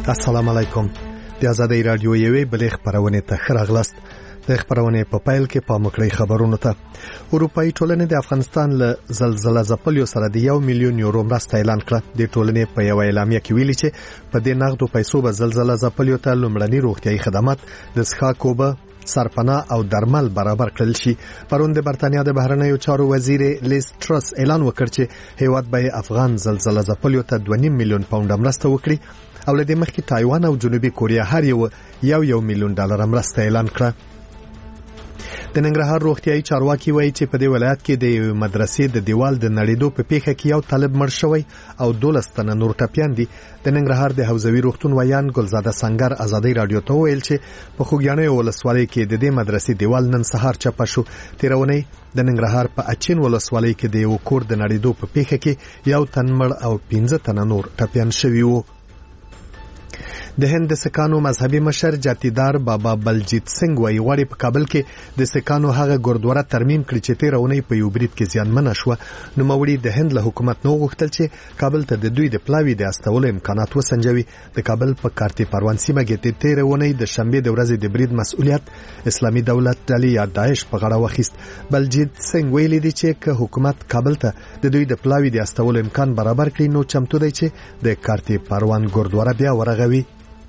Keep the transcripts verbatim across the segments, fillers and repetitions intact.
السلام علیکم. د آزادۍ رادیو یوې بلې خبرونه ته ښه راغلاست. د خبرونه په پایل کې پام وکړئ خبرونه ته. اروپאי ټولنې د افغانستان له زلزلې ځپلو سره د یو میلیون یورو مرسته اعلان کړه. د ټولنې په یو اعلامیه کې ویلي چې په دې نغدو پیسو به زلزلې ځپلو ته لومړني روغتيایي خدمات د څښاک اوبه سرپناه او درمل برابر کړل شي. پرون د برتانیا د بهرنیو چارو وزیر لیز ټرس اعلان وکړ چې هیواد به افغان زلزلې ځپلو ته دوه نیم میلیون پاونډ مرسته وکړي او لدې مخکې تایوان او جنوبي کوریا هر یو یو یو میلیون ډالر مرسته اعلان کړه. د ننګرهار روغتيایي چارواکي وایي چې په دې ولایت کې د مدرسې د دیوال د نړیدو په پیښه کې یو طالب مړ شوی او دولس تنه نور ټپیان دي. د ننګرهار د حوزوي روغتون ویان ګلزاده سنگر آزادۍ رادیو ته ویل چې په خوګیانې ولسوالۍ کې د دې مدرسې دیوال نن سهار چپه شو. تیرونی د ننګرهار په اچین ولسوالۍ کې د یو کور د نړیدو په پیښه کې یو تن مړ او پنځه تنه نور ټپیان شوي وو. د هند د سکانو مذهبي مشر جاتیدار بابا بلجیت سنگ وایي غواړي په کابل کې د سکانو هغه ګوردواره ترمیم کړي چې تیرونی په یو برید کې زیانمنه شوه. نوموړي د هند له حکومت نو غوښتل چې کابل ته د دوی د پلاوي د استولو امکانات وسنجوي. د کابل په کارتي پروان سیمه کې د تیرونی د شنبه د ورځې د برید مسؤلیت اسلامي دولت ډلې یا داعش په غاړه واخیست. بلجیت سنگ ویلي دی چې که حکومت کابل ته د دوی د پلاوي د استولو امکان برابر کړي نو چمتو دی چې د کارتي پروان ګوردواره بیا ورغوي.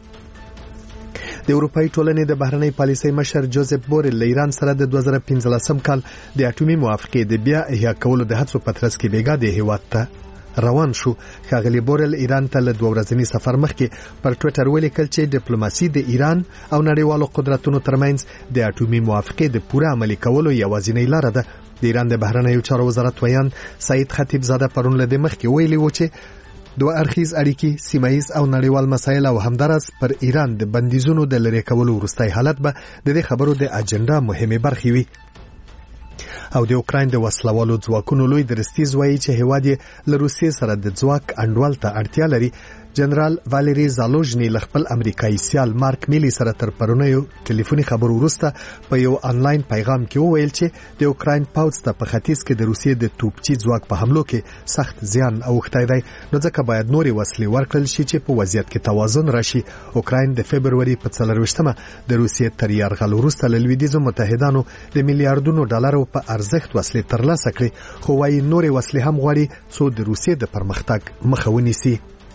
د اروپאי ټولنې د بهرنۍ پالیسۍ مشر جوزف بورل له ایران سره د دوه زره پنځلسم کال د اټومي موافقې د بیا احیا کولو د هڅو په ترڅ کې بیګا د هیواد ته روان شو. ښاغلي بورل ایران ته له دوه ورځني سفر مخکې پر ټوئیټر ولیکل چې ډیپلوماسي د ایران او نړیوالو قدرتونو ترمنځ د اټومي موافقې د پوره عملي کولو یوازینۍ لار ده. د ایران د بهرنیو چارو وزارت ویان سعید خطیب زاده پرون له مخکې ویلي و چې دوه اړخیز اړیکې سیمایي او نړیوال مسایل او همدارس پر ایران د بندیزونو د لری کولو وروستۍ حالت به د دې خبرو د اجنډا مهمه برخه وي. او د اوکراین د وسلوالو ځواکونو لوی درستیز وایي چې هیواد یې له روسیې سره د ځواک انډول ته اړتیا لري. جنرال والری زالوژنی له خپل امریکایي سیال مارک میلی سره تر پرونیو ټلیفوني خبرو وروسته په یو انلاین پیغام کې وویل چې د اوکراین پاوځ ته په ختیځ کې د روسیې د توپچي ځواک په حملو کې سخت زیان اوښتی دی نو ځکه باید نورې وسلې ورکړل شي چې په وضعیت کې توازن راشي. اوکراین د فبرवरी په څلرویشتمه د روسیې تر یرغل وروسته له لویدیځو متحدانو د میلیارډونو ډالرو په ارزښت وسلې ترلاسه کړې خو وايي نورې وسلې هم غواړي څو د روسیې د پرمختګ مخه ونیسي.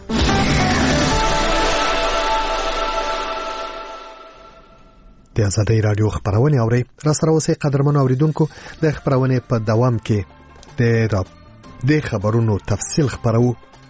د آزادۍ رادیو خبرونه اوري را سره اوسې قدرمنو اوریدونکو د خبرونه په دوام کې د راب د خبرونو تفصیل خبرو.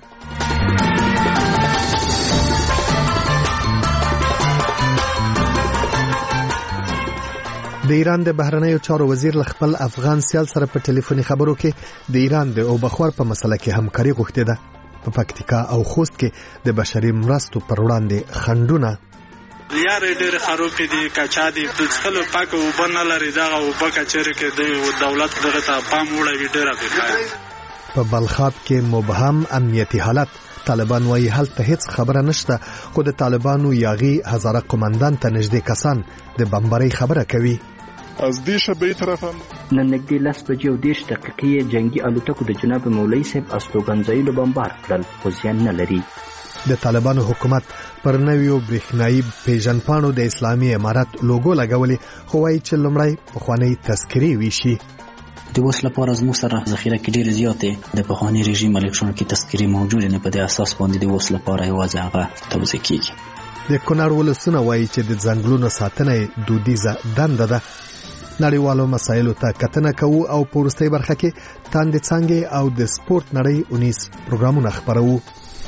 د ایران د بهرنیو چارو وزیر خپل افغان سیال سره په ټلیفوني خبرو کې د ایران د اوبخور په مسله کې همکاري غوښتې ده. په پکتیکا او خوست کې د بشري مرستو پر وړاندې خنډونه یاره ډېر خراب دي کچا دي د څخلو پاک او بنه لري دا او پاک چیرې کې د دولت دغه ته پام وړي ډېر افریقا. په بلخاب کې مبهم امنیتي حالت طالبان وايي هلته هیڅ خبره نشته خو د طالبانو یاغي هزاره قومندان ته نږدې کسان د بمبارۍ خبره کوي. از دې شبې طرفه نن نږدې لس بجې او دېرش دقیقې جنگي الوتکو د جناب مولوي صاحب استوګنځایونه بمبار کړل خو زیان نه لري. د طالبانو حکومت پر نویو برېښنایي پیژنپاڼو د اسلامي امارات لوګو لګولې خو وايي چې لومړی پخوانۍ تذکرې ویشي. د اوس لپاره زموږ سره ذخیره کې ډېرې زیاتې د پخواني رژیم الکترونیکي تذکرې موجودې نه په دې اساس باندې د اوس لپاره یوازې هغه توزیع کېږي. د کونړ ولسونه وايي چې د ځنګلونو ساتنه دودیزه دنده ده. نړیوالو مسایلو ته کتنه کوو او په وروستۍ برخه کې تاندې څانګې او د سپورت نړۍ اونیس پروګرامونه خپروو.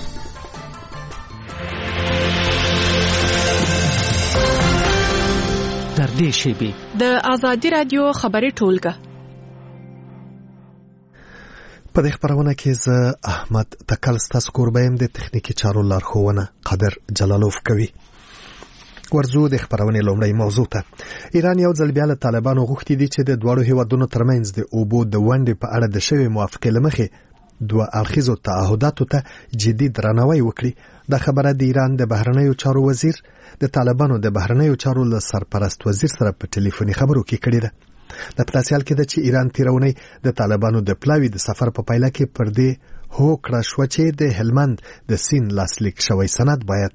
در دې شیبې د آزادۍ رادیو خبري ټولګه په دې خبرونه کې زه احمد تکل ستاسو کوربایم د تخنیکی چارو لارښوونه قادر جلالوف کوي. ورزو د خبرونه لومړی موضوع ته. ایران یو ځل بیا له طالبانو غوښتي دي چې د دوړو هیوادونو ترمنځ د اوبو د ونډې په اړه د شوی موافقې لمخې دوه اړخیزو تعهداتو ته جدي درناوی وکړي. دا خبره د ایران د بهرنیو چارو وزیر د طالبانو د بهرنیو چارو له سرپرست وزیر سره په ټلیفوني خبرو کې کړې ده. د پتاسیال کې د چې ایران تیرونی د طالبانو د پلاوی د سفر په پایله کې پر دې هو کړه شو چې د هلمند د سین لاسلیک شوی سند باید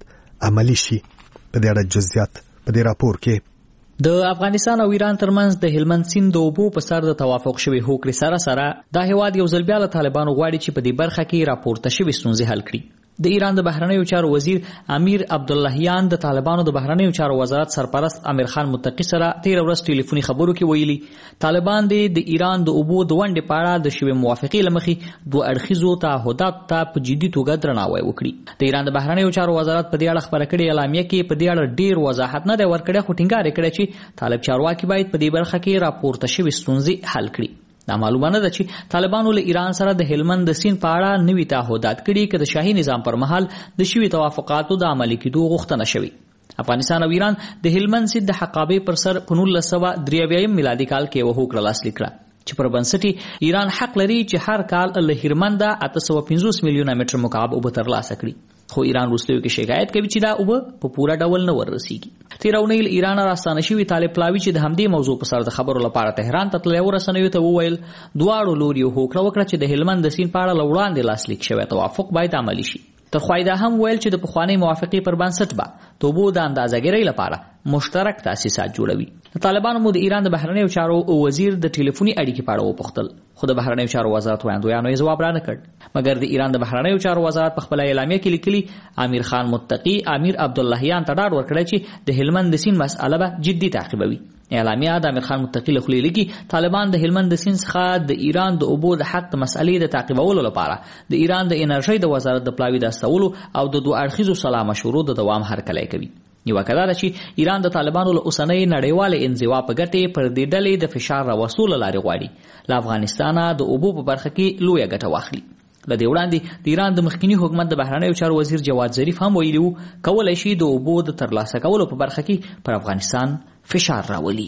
عملی شي. په دې اړه جزئیات په دې راپور کې. د افغانستان او ایران ترمنځ د هلمند سیند د اوبو په سر د توافق شوی هوکړې سره سره دا هیواد یو ځل بیا له طالبانو غواړي چې په دې برخه کې راپورته شوی ستونزې حل کړي. د ایران د بهرنیو چارو وزیر امیر عبداللهیان د طالبانو د بهرنیو چارو وزارت سرپرست امیر خان متقی سره تیر ورځ ټلیفوني خبرو کې ویلي طالبان د ایران د اوبو د ونډې په اړه د شوی موافقې لمخې دوه اړخیزو تعهداتو ته په جدي توګه درناوی وکړي. د ایران د بهرنیو چارو وزارت په دې اړه خبره کړې اعلامیه کې په دې اړه ډیر وضاحت نه دی ورکړی، خو ټینګار یې کړی چې طالب چارواکي باید په دې برخه کې راپورته شوی ستونزې حل کړي. دا معلومه نه ده چې طالبانو له ایران سره د هلمند د سیند په اړه نوي تعهدات کړي که د شاهي نظام پر مهال د شوي توافقاتو د عملي کېدو غوښتنه شوې. افغانستان او ایران د هلمند سیند د حقابې پر سر په نولس سوه درې اویایم میلادي کال کې یوه هوکړه لاسلیک کړه چې پر بنسټ ایران حق لري چې هر کال له هلمنده اته سوه پنځوس میلیونه متر مکعب اوبه ترلاسه کړي، خو ایران وروستیو کې شکایت کوي چې دا اوبه په پوره ډول نه ورسیږي. تېره اونۍ له ایران راستانه شوي طالب پلاوي چې د همدې موضوع په سر د خبرو لپاره تهران ته تللی و رسنیو ته وویل دواړو لوریو هوکړه وکړه چې د هلمند د سیند په اړه له وړاندې لاسلیک شوی توافق باید عملي شي. تر خوا یې دا هم ویل چې د پخوانۍ موافقې پر بنسټ به د اوبو د اندازهګیرۍ لپاره مشترک تاسیسات جوړوي. د طالبانو مو د ایران د بهرنیو چارو وزیر د ټلیفوني اړیکې په اړه وپوښتل، خو د بهرنیو چارو وزارت وړاندویانو یې ځواب رانه کړ، مګر د ایران د بهرنیو چارو وزارت په خپله اعلامیه کې لیکلي امیر خان متقی امیر عبداللهیان ته ډاډ ورکړی چې د هلمند د سیند مسأله به جدي تعقیبوي. اعلامیه د امیر خان متقی له خولې لیکي طالبان د هلمند د سیند څخه د ایران د اوبو د حق د مسئلې د تعقیبولو لپاره د ایران د انرژۍ د وزارت د پلاوي د استولو او د دوه اړخیزو سلا مشورو د دوام هرکلی کوي. نیوکه دا ده چې ایران د طالبانو له اوسنۍ نړیوالې انزوا په ګټې پر دې ډلې د فشار راوستلو له لارې غواړي له افغانستانه د اوبو په برخه کې لویه ګټه واخلي. له دې وړاندې د ایران د مخکینی حکومت د بهرنیو چارو وزیر جواد ظریف هم ویلي وو کولی شي د اوبو د ترلاسه کولو په برخه کې پر افغانستان فشار راولي.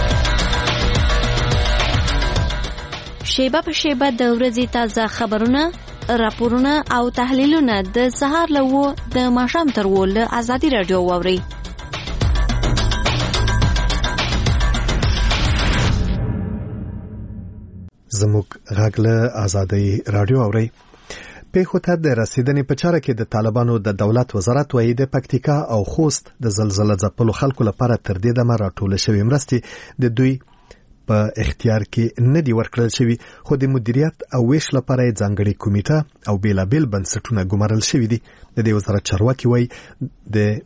شیبه په شیبه د ورځې تازه خبرونه، راپورونه او تحلیلونه د سهار له وو د ماښام تر وو له ازادي راډیو واورئ. زموږ غږ له ازادي راډیو اورئ. پیښو ته د رسیدنې په چاره کې د طالبانو د دولت وزارت وایي د پکتیکا او خوست د زلزله ځپلو خلکو لپاره تر دې دمه راټول شوې مرستې د دوی په اختیار کې نه دی ورکړل شوی، خو د مدیریت او ویش لپاره ځانګړي کمیټه او بیلابیل بنسټونه ګمارل شوي دي. د دې وزارت چارواکي وایي د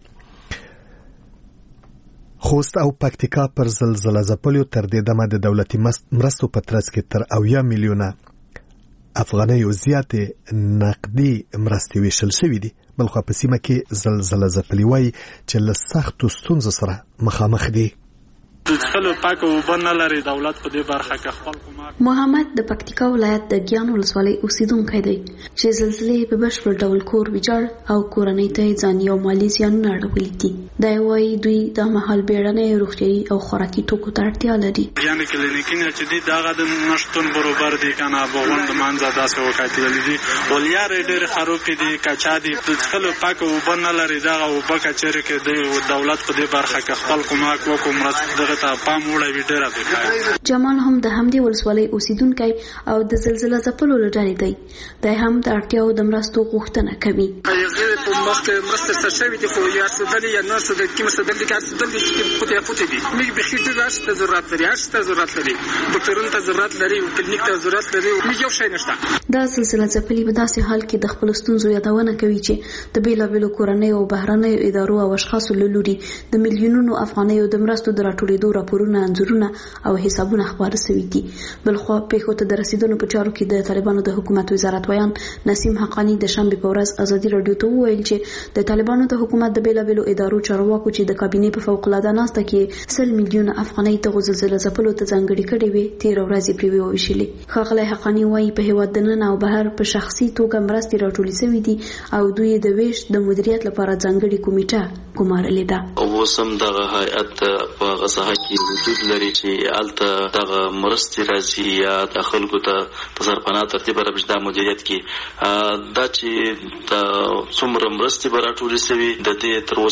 خوست او پکتیکا پر زلزله ځپلو تر دې دمه د دولتي مرستو په ترڅ کې تر اویا میلیونه افغانیو زیاتې نقدي مرستې ویشل شوي دي. بلخوا په سیمه کې زلزله ځپلي وایي چې له سختو ستونزو سره مخامخ دي. د څښلو پاکه اوبه نه لري، دولت په دې برخه کې خپل کومک. محمد د پکتیکا ولایت د ګیان ولسوالۍ اوسیدونکی دی چې زلزلې په بشپړ ډول کور ویجاړ او کورنۍ ته ځاني او مالي زیانونه اړولي دي. دا وایي دوی د مهال بیړنۍ روغتیایي او خوراکي توکو ته اړتیا لري. یعنې کلینیکونه چې دي دغه د نشتون برابر دي که نه بغون د منځه داسې وکتلي دي، ولیارې ډېرې خرابې دي، کچا دي، د څښلو پاکه اوبه نه لري. دغه اوبه که چېرې کې د دولت په دې برخه کې خپل کومک وکړو مرسته جمال هم د همدې ولسوالۍ اوسیدونکی او د زلزله ځپلو له ډلې دی. دی هم د اړتیاو د مرستو غوښتنه کوي. هغې په مخکې مرسته سر شوي دي، خو یا څدلې یا نه څدلې کومه څدلې دي که هر څدل دي چې پوتې یا پوتې دي. موږ بیخي ډېر هر څه ته ضرورت لري، هر څه ته ضرورت لري، ډاکټرونو ته ضرورت لري، کلینیک ته ضرورت لري، موږ یو شی نشته. دا زلزله ځپلي په داسې حال کې د خپلو ستونزو یادونه کوي چې د بېلابېلو کورنیو او بهرنیو ادارو او اشخاصو له لوري د میلیونونو افغانیو د مرستو د راټولېدو راپورونه، انځورونه او حسابونه خبره شوي دي. بلخوا پیښو ته د رسیدنو په چارو کې د طالبانو د حکومت وزارت ویان نسیم حقانی د شنبې په ورځ ازادي راډیو ته وویل چې د طالبانو د حکومت د بیلابیلو ادارو چارواکو چې د کابینې په فوق العاده ناسته کې سل میلیونه افغانۍ ته زلزله ځپلو ته ځانګړي کړي وي، تېره ورځ یې پرې وویشلې. ښاغلی حقانی وایي په هېواد دننه او بهر په شخصي توګه مرستې راټولې شوي دي او دوی د ویش د مدیریت لپاره ځانګړې کمیټه ګمارلې ده. اوس هم دغه هیئت په هغه ساحه کې وجود لري چې هلته دغه مرستې راځي یا د خلکو ته په سرپناه ترتیب راوړي دا مدیریت کې. دا چې د څومره مرستې به راټولې شوي د دې تر اوسه پورې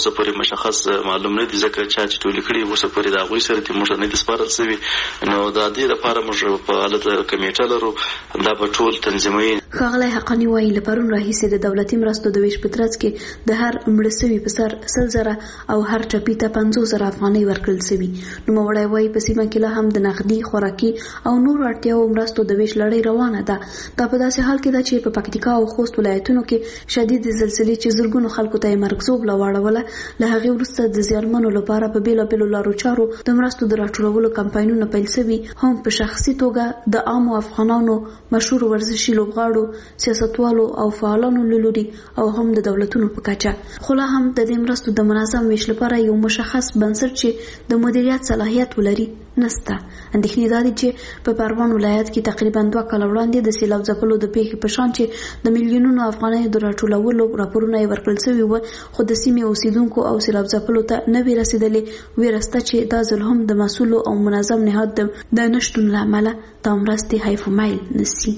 مشخص معلوم نه دي ځکه چې چې ټول کړي اوس پرې دا غوي سره د موږ نه د سپارل سوي نو دا د لپاره موږ په حالت کمیټه لرو دا په ټول تنظیمي ښاغلی حقانی وایي له پرون راهیسې د دولتي مرستو د ویش په ترڅ کې د هر مړه سوي په سر سل زره او هر ټپي ته پنځوس زره افغانۍ ورکړل سوي. نوموړی وایي په سیمه کې لا هم د نغدي خوراکي او نور اړتیاوو مرستو د ویش لړۍ روانه ده. دا په داسې حال کې ده چې په پکتیکا او خوست ولایتونو کې شدید زلزلې چې زرګونو خلکو ته یې مرګ واړوله له هغې وروسته د زیانمنو لپاره په بېلابېلو لارو چارو د مرستو د راټولولو کمپاینونه پیل سوي هم په شخصي توګه د عامو افغانانو مشهور ورزشي لوبغاړو سیاستوالو او فعالانو له لوري او هم د دولتونو په کچه. خو لا هم د دې مرستو د منظم ویش لپاره یو مشخص بنسټ چې د مدیریت صلاحیت ولري نسته. اندېښنې دا دي چې په پروان ولایت کې تقریبا دوه کاله وړاندې د سیلاب ځپلو د پیښې په شان چې د میلیونونو افغانیو د راټولولو راپورونه یې ورکړل سوي وو خو د سیمې اوسیدونکو او سیلاب ځپلو ته نه وي رسېدلې. ویره شته چې دا ځل هم د مسؤلو او منظم نهاد د نشتون له امله دا مرستې حیفمایل نسي.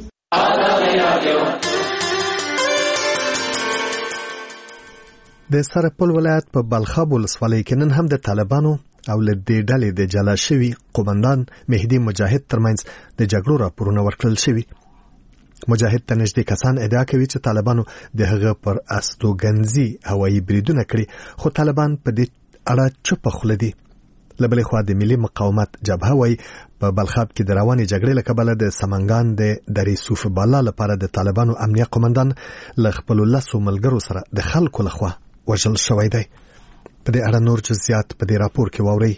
د سرپل ولایت په بلخاب ولسوالۍ کې نن هم د طالبانو او له دې ډلې د جلا شوي قومندان مهدي مجاهد ترمنځ د جګړو راپورونه ورکړل شوي. مجاهد ته نږدې کسان ادعا کوي چې طالبانو د هغه پر استوګنځي هوایي بریدونه کړي خو طالبان په دې اړه چوپه خوله دي. له بلې خوا د ملي مقاومت جبهه وایي په بلخاب کې د روانې جګړې له کبله د سمنګان د درې صوف بالا لپاره د طالبانو امنیه قومندان له خپلو لسو ملګرو سره د خلکو لخوا وژل شوی دی. په دې اړه نور جزئیات په دې راپور کې واورئ.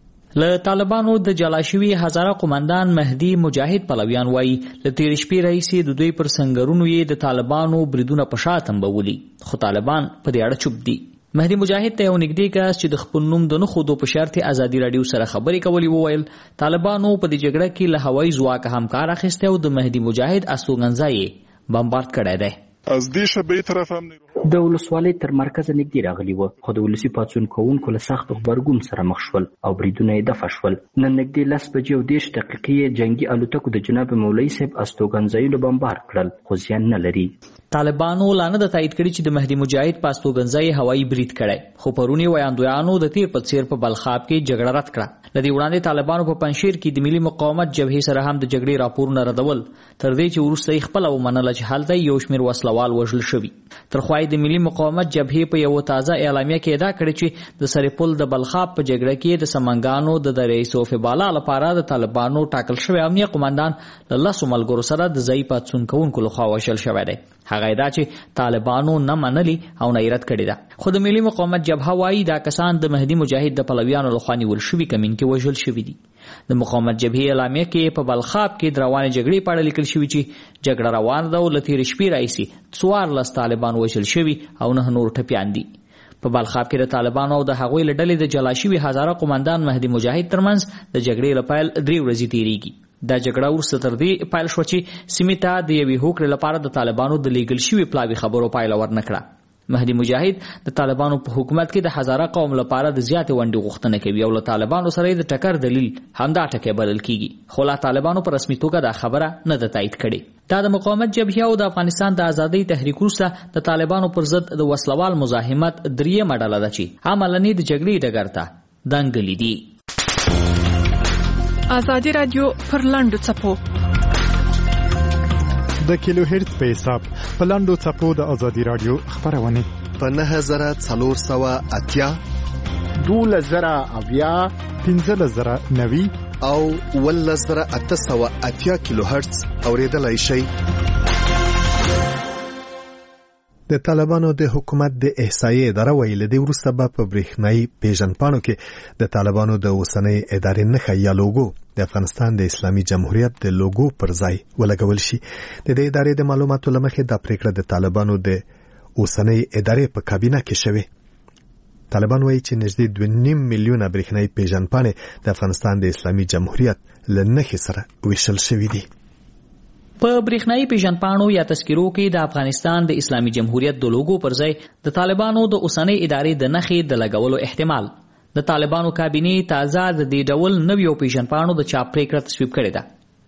له طالبانو د جلا شوي هزاره قومندان مهدي مجاهد پلویان وایي له تېرې شپې راهیسې د دوی پر سنګرونو یې د طالبانو بریدونه په شا تنبولي خو طالبان په دې اړه چوپ دي. مهدي مجاهد ته یو نږدې کس چې د خپل نوم د نه ښودو په شرط ازادي راډیو سره خبرې کولې وویل طالبانو په دې جګړه کې له هوایي ځواکه هم کار اخیستی او د مهدي مجاهد استوګنځی یې بمبارد کړی دی. از دې شبې طرف هم د ولسوالۍ تر مرکزه نږدې راغلي وو خو د ولسي پاڅون کوونکو له سخت غبرګون سره مخ شول او بریدونه یې دفع شول. نن نږدې لس بجې او دېرش دقیقې جنګي الوتکو د جناب مولوي صاحب استوګنځایونه بمبار کړل خو زیان نه لري. طالبانو لا نه د تایید کړي چې د مهدي مجاهد په استوګنځای هوایي برید کړی خو پرون یې ویاندویانو د تیر په څیر په بلخاب کې جګړه رد کړه. له دې وړاندې طالبانو په پنجشیر کې د ملي مقاومت جبهې سره هم د جګړې راپورونه ردول تر دې چې وروسته یې خپله ومنله چې هلته یو شمېر وسلوال وژل شوي. تر خوا د ملي مقاومت جبهې په یوه تازه اعلامیه کې ادعا کړې چې د سرپل د بلخاب په جګړه کې د سمنګانو د درې صوف بالا لپاره د طالبانو ټاکل شوی امنیه قومندان له لسو ملګرو سره د ځایي پاڅون کوونکو لخوا وژل شوی دی. هغه ادعا چې طالبانو نه منلي او نه یې رد کړې ده خو د ملي مقاومت جبهه وایي دا کسان د مهدي مجاهد د پلویانو لخوا نیول شوي کمین کې وژل شوي دي. د مقاومت جبهې اعلامیه کې په بلخاب کې د روانې جګړې په اړه لیکل شوي چې جګړه روانه ده او له تېرې شپې راهیسې څوارلس طالبان وژل شوي او نه نور ټپیان دي. په بلخاب کې د طالبانو او د هغوی له ډلې د جلا شوي هزاره قومندان مهدي مجاهد ترمنځ د جګړې له پیل درې ورځې تېرېږي. دا جګړه وروسته تر دې پیل شوه چې سیمې ته د یوې هوکړې لپاره د طالبانو د لیږل شوي پلاوي خبرو پایله ورنه کړه. مهدي مجاهد د طالبانو په حکومت کې د هزاره قوم لپاره د زیاتې ونډې غوښتنه کوي او له طالبانو سره د ټکر دلیل همدا ټکی بلل کیږي خو لا طالبانو په رسمي توګه دا خبره نه ده تایید کړې. دا د مقاومت جبهه او د افغانستان د ازادۍ تحریک وروسته د طالبانو پر ضد د وسلوال مزاحمت درېیمه ډله ده چې عملاً د جګړې ډګر ته دنګلي دي. ازادي راډیو پر لاندو چپو د کیلو هرتز په حساب په لاندو چپو د ازادي راډیو خبرونه په نه زره څلور سوه اتیا دوله زره اویا پنځه زره نوي او اوولس زره اته سوه اتیا کیلو هرتز اوریدلای شئ. د طالبانو د حکومت د احصایې اداره ویلي د دې وروسته به په برېښنایي پیژندپاڼو کې د طالبانو د اوسنۍ ادارې نښه یا لوګو د افغانستان د اسلامي جمهوریت د لوګو پر ځای ولګول شي. د دې ادارې د معلوماتو له مخې دا پریکړه د طالبانو د اوسنۍ ادارې په کابینه کې شوې. طالبان وایي چې نږدې دوه نیم میلیونه برېښنایي پیژندپاڼې د افغانستان د اسلامي جمهوریت له نښې سره ویشل شوي دي. په برېښنایي پیژندپاڼو یا تذکرو کې د افغانستان د اسلامي جمهوریت د لوګو پر ځای د طالبانو د اوسنۍ ادارې د نښې د لګولو احتمال. د طالبانو کابینې تازه د دې ډول نویو پیژندپاڼو د چاپ پریکړه تصویب کړې ده.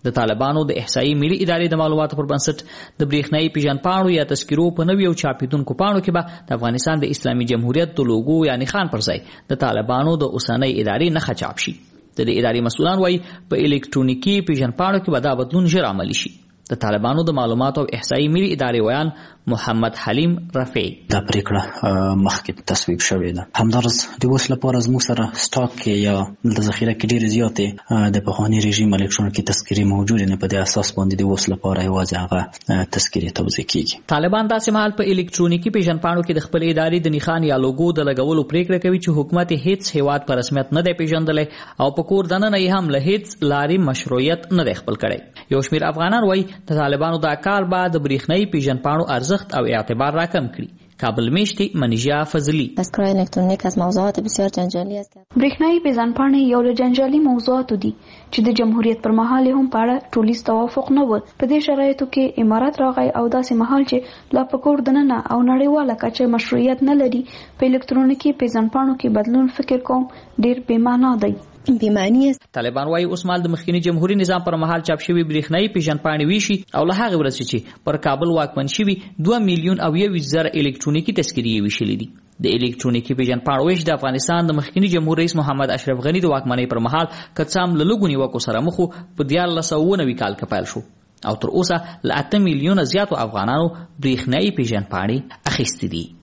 د طالبانو د احصایي ملي ادارې د معلوماتو پر بنسټ د برېښنایي پیژندپاڼو یا تذکرو په نویو چاپیدونکو پاڼو کې به د افغانستان د اسلامي جمهوریت د لوګو یا نښان پر ځای د طالبانو د اوسنۍ ادارې نښه چاپ شي. د دې ادارې مسؤلان وایي په الکترونیکي پیژندپاڼو کې به دا بدلون ژر عملي شي. د طالبانو د معلوماتو او احصایي ملي ادارې ویان محمد حلیم رفیع دا پریکړه مخکې تصویب شوې ده. همدارس د اوس لپاره زموږ سره سټاک کې یا د ذخیره کې ډېرې زیاتې د پخواني رژیم الکترونیکي تذکرې موجودې نه، په دې اساس باندې د اوس لپاره یوازې هغه تذکرې توزیع کیږي. طالبان داسې مهال په الکترونیکي پیژندپاڼو کې د خپل ادارې د نښان یا لوګو د لګولو پریکړه کوي چې حکومت هیڅ هیواد په رسمیت نه دی پیژندلی او په کور دننه یې هم له هیڅ لارې مشروعیت نه دی خپل کړی. یو شمېر افغانان وایي د طالبانو دا کار به د برېښنایي پیژندپاڼو ارزښت او اعتبار راکم کړي. کابل میشتی منیژا فضلی تذکره الکترونیک از موضوعات بسیار جنجالی است. برېښنایي پیژندپاڼې یو له جنجالي موضوعاتو دي چې د جمهوریت پر مهال هم په اړه ټولیز توافق نه و. په دې شرایطو کې امارات راغی او داسې مهال چې لا په کور دننه او نړیواله کچه مشروعیت نه لري، په الکترونیکي پیژندپاڼو کې بدلون فکر کوم ډېر بې معنا دی. بیمانی است. طالبان وايي اوس مال د مخکنی جمهوریت نظام پر مهال چاپ شوی برېښنایي پیژندپاڼې ویشي او له هغه ورځې چې پر کابل واکمن شوي دوه میلیون او یو زره الکترونیکي تذکرې ویشلې دي. د الکترونیکي پیژندپاڼو ویش د افغانستان د مخکنی جمهور رئیس محمد اشرف غنی د واکمنۍ پر مهال کڅام له لګونی وکړو سره مخ په دیارلس سوه اووه نوي کال کې پیل شو او تر اوسه له اته میلیونه زیاتو افغانانو برېښنایي پیژندپاڼې اخیستې دي.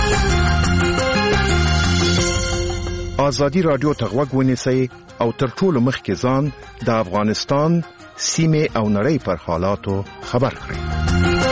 ازادي رادیو ته غوږ ونیسئ او تر ټولو مخکې ځان د افغانستان سیمې او نړۍ پر حالاتو خبر کړئ.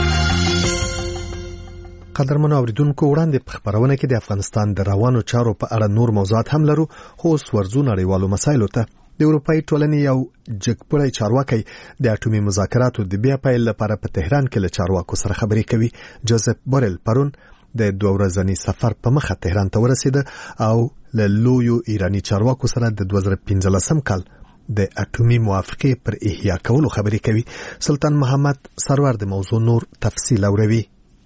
قدرمنو اوریدونکو، وړاندې په خبرونه کې د افغانستان د روانو چارو په اړه نور موضوعات هم لرو، خو اوس ورځو نړیوالو مسایلو ته. د اروپایي ټولنې یو جګپړی چارواکي د اټومي مذاکراتو د بیا پیل لپاره په تهران کې له چارواکو سره خبرې کوي. جوزف بورل پرون د دوه ورځني سفر په مخه تهران ته ورسېد او له لویو ایرانی چارواکو سره د دوه زره پنځلسم کال د اټومي موافقې پر احیا کولو خبرې کوي. سلطان محمد سرور د موضوع نور تفصیل اوروي.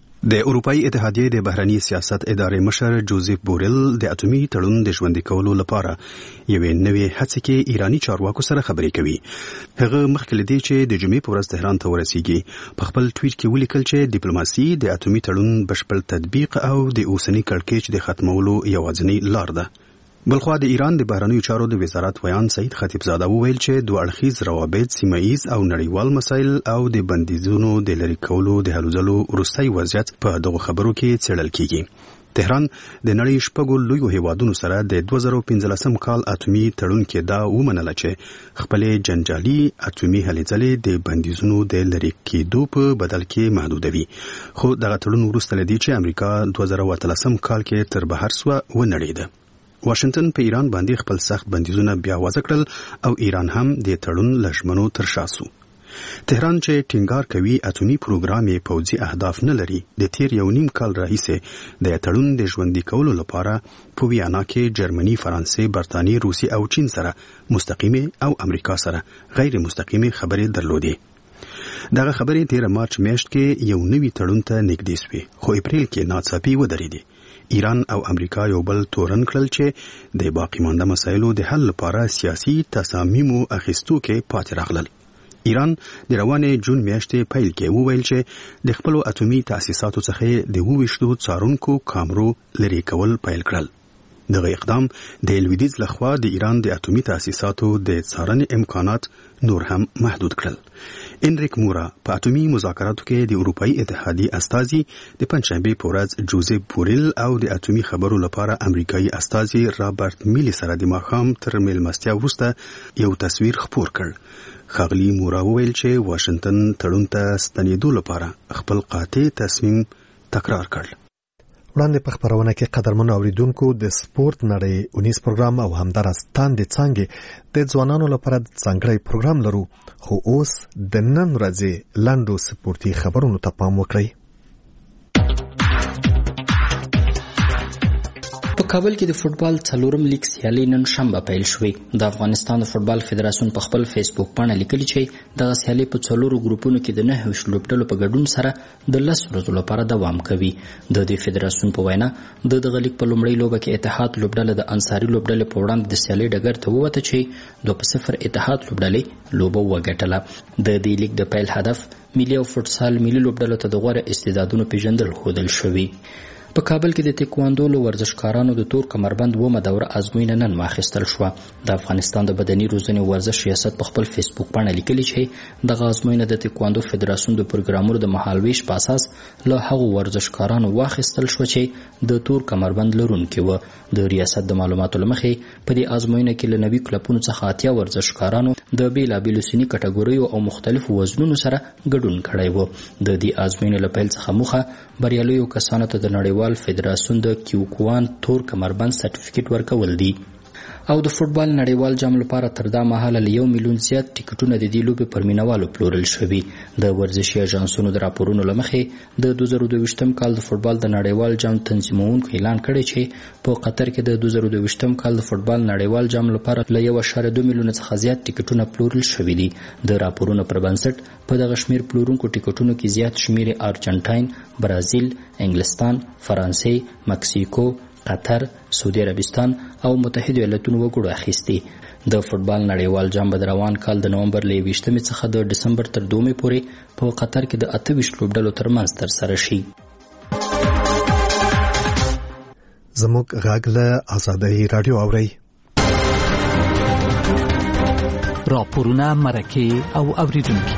د اروپאי اتحادیې د بهرنی سیاست ادارې مشر جوزف بورل د اټومي تړون د ژوندۍ کولو لپاره یوې نوې هڅې کې ایرانی چارواکو سره خبرې کوي. هغه مخکې لدی چې د جمعې په ورځ تهران ته ورسیږي په خپل ټویټ کې ولیکل چې ډیپلوماسي د اټومي تړون بشپړ تطبیق او د اوسنی کړکېچ د ختمولو یوازینی لار ده. بلخوا د ایران د بهرنیو چارو د وزارت ویان سید خطیبزاده وویل چې دوه اړخیز روابط، سیمه‌ایز او نړیوال مسایل او د بندیزونو د لرې کولو د هلو ځلو وروستی وضعیت په دغو خبرو کې څېړل کیږي. تهران د نړۍ شپږو لویو هیوادونو سره د دوه زره پنځلسم کال اټومي تړون کې دا ومنله چې خپلې جنجالي اټومي هلې ځلې د بندیزونو د لرې کېدو په بدل کې محدودوي. خو دغه تړون وروسته لدی چې امریکا دوه زره اتلسم کال کې تر بهر سوه ونړېده. واشنگټن په ایران باندې خپل سخت بندیزونه بیا وضع کړل او ایران هم د تړون له ژمنو تر شا سو. تهران چې ټینګار کوي اټومي پروګرام یې پوځي اهداف نه لري، د تیر یو نیم کال راهیسې د تړون د ژوندۍ کولو لپاره په ویانا کې جرمني، فرانسې، برتانیې، روسي او چین سره مستقیمه او امریکا سره غیر مستقیمه خبرې درلودې. دغه خبرې تیر مارچ میاشت کې یو نوي تړون ته نږدې شوې، خو اپریل کې ناڅاپي ودرېدې. ایران او امریکا یو بل تورن کړل چې د باقی مانده مسایلو د حل لپاره سیاسي تصامیمو اخیستو کې پاتې راغلل. ایران د روانې جون میاشتې پیل کې وویل چې د خپلو اټومي تاسیساتو څخه د وویشتو څارونکو کامرو لرې کول پیل کړل. دغه اقدام د لویدیځ لخوا د ایران د اټومي تاسیساتو د څارنې امکانات نور هم محدود کړل. انریک مورا په اټومي مذاکراتو کې د اروپאי اتحادیې استازي د پنځشنبه په ورځ جوزف بورل او د اټومي خبرو لپاره امریکایي استازي رابرټ میلی سره د ماښام تر میلمستیا وروسته یو تصویر خپور کړ. ښاغلي مورا وویل چې واشنگټن تړون ته ستنېدو لپاره خپل قاطع تصمیم تکرار کړ. وړاندې په خبرونه کې قدرمنو اوریدونکو د سپورت نړۍ اونیس پروګرام او همدارس تاندې څنګه د ځوانانو لپاره د ځانګړي پروګرام لرو، خو اوس د نن ورځې لاندو سپورتي خبرونو ته پام وکړئ. په کابل کې د فوتبال څلورم لیګ سیالي نن شنبه پیل شوې. د افغانستان د فوتبال فدراسیون په خپل فیسبوک پاڼه لیکلي چې دغه سیالي په څلورو ګروپونو کې د نهه ویشت لوبډلو په ګډون سره د لس ورځو لپاره دوام کوي. د دې فدراسیون په وینا د دغه لیګ په لومړۍ لوبه کې اتحاد لوبډله د انصاري لوبډلې په وړاندې د سیالي ډګر ته ووته چې دوه په صفر اتحاد لوبډلې لوبه وګټله. د دې لیګ د پیل هدف ملي او فوټسال ملي لوبډلو ته د غوره استعدادونو پیژندل ښودل شوي. په کابل کې د تکواندو له ورزشکارانو د تور کمربند ومه دوره ازموینه نن واخیستل شوه. د افغانستان د بدني روزنې ورزش ریاست په خپل فیسبوک پاڼه لیکلي چې دغه ازموینه د تکواندو فدراسیون د پروګرامونو د مهالویش په اساس له هغو ورزشکارانو واخیستل شوه چې د تور کمربند لرونکي وو. د ریاست د معلوماتو له مخې په دې ازموینه کې له نوي کلبونو څخه اتیا ورزشکارانو د بیلابیلو سني کټګوریو او مختلفو وزنونو سره ګډون کړی و. د دې ازموینې له پیل څخه موخه بریالیو کسانو ته د نړیوال فدراسیون د کیوکوان تور کمربند سرټیفیکیټ ورکول دي. او د فوتبال نړیوال جام لپاره تر دا مهاله له یو میلیون زیات ټیکټونه د دې لوبې پر مینوالو پلورل شوي. د ورزشي اژانسونو د راپورونو له مخې د دوه زره دوه کال د فوتبال د نړیوال جام تنظیمونکو اعلان کړی چې په قطر کې د دوه زره دوه کال د فوتبال نړیوال جام لپاره له یو اعشاریه دوه میلیونه څخه زیات ټیکټونه پلورل شوي دي. د راپورونو پر بنسټ په دغه شمیر پلورونکو ټیکټونو کې زیات شمیر ارجنټاین، برازیل، انګلستان، فرانسې، مکسیکو، قطر، سعودي عربستان او متحده ایالاتونو وګړو اخیستي. د فوتبال نړیوال جام به د روان کال د نومبر له یویشتمې څخه د ډسمبر تر دومې پورې په قطر کې د اته ویشت لوبډلو ترمنځ ترسره شي. زموږ غږ له آزادۍ راډیو اورئ. راپورونه، مرکې او اوریدونکي.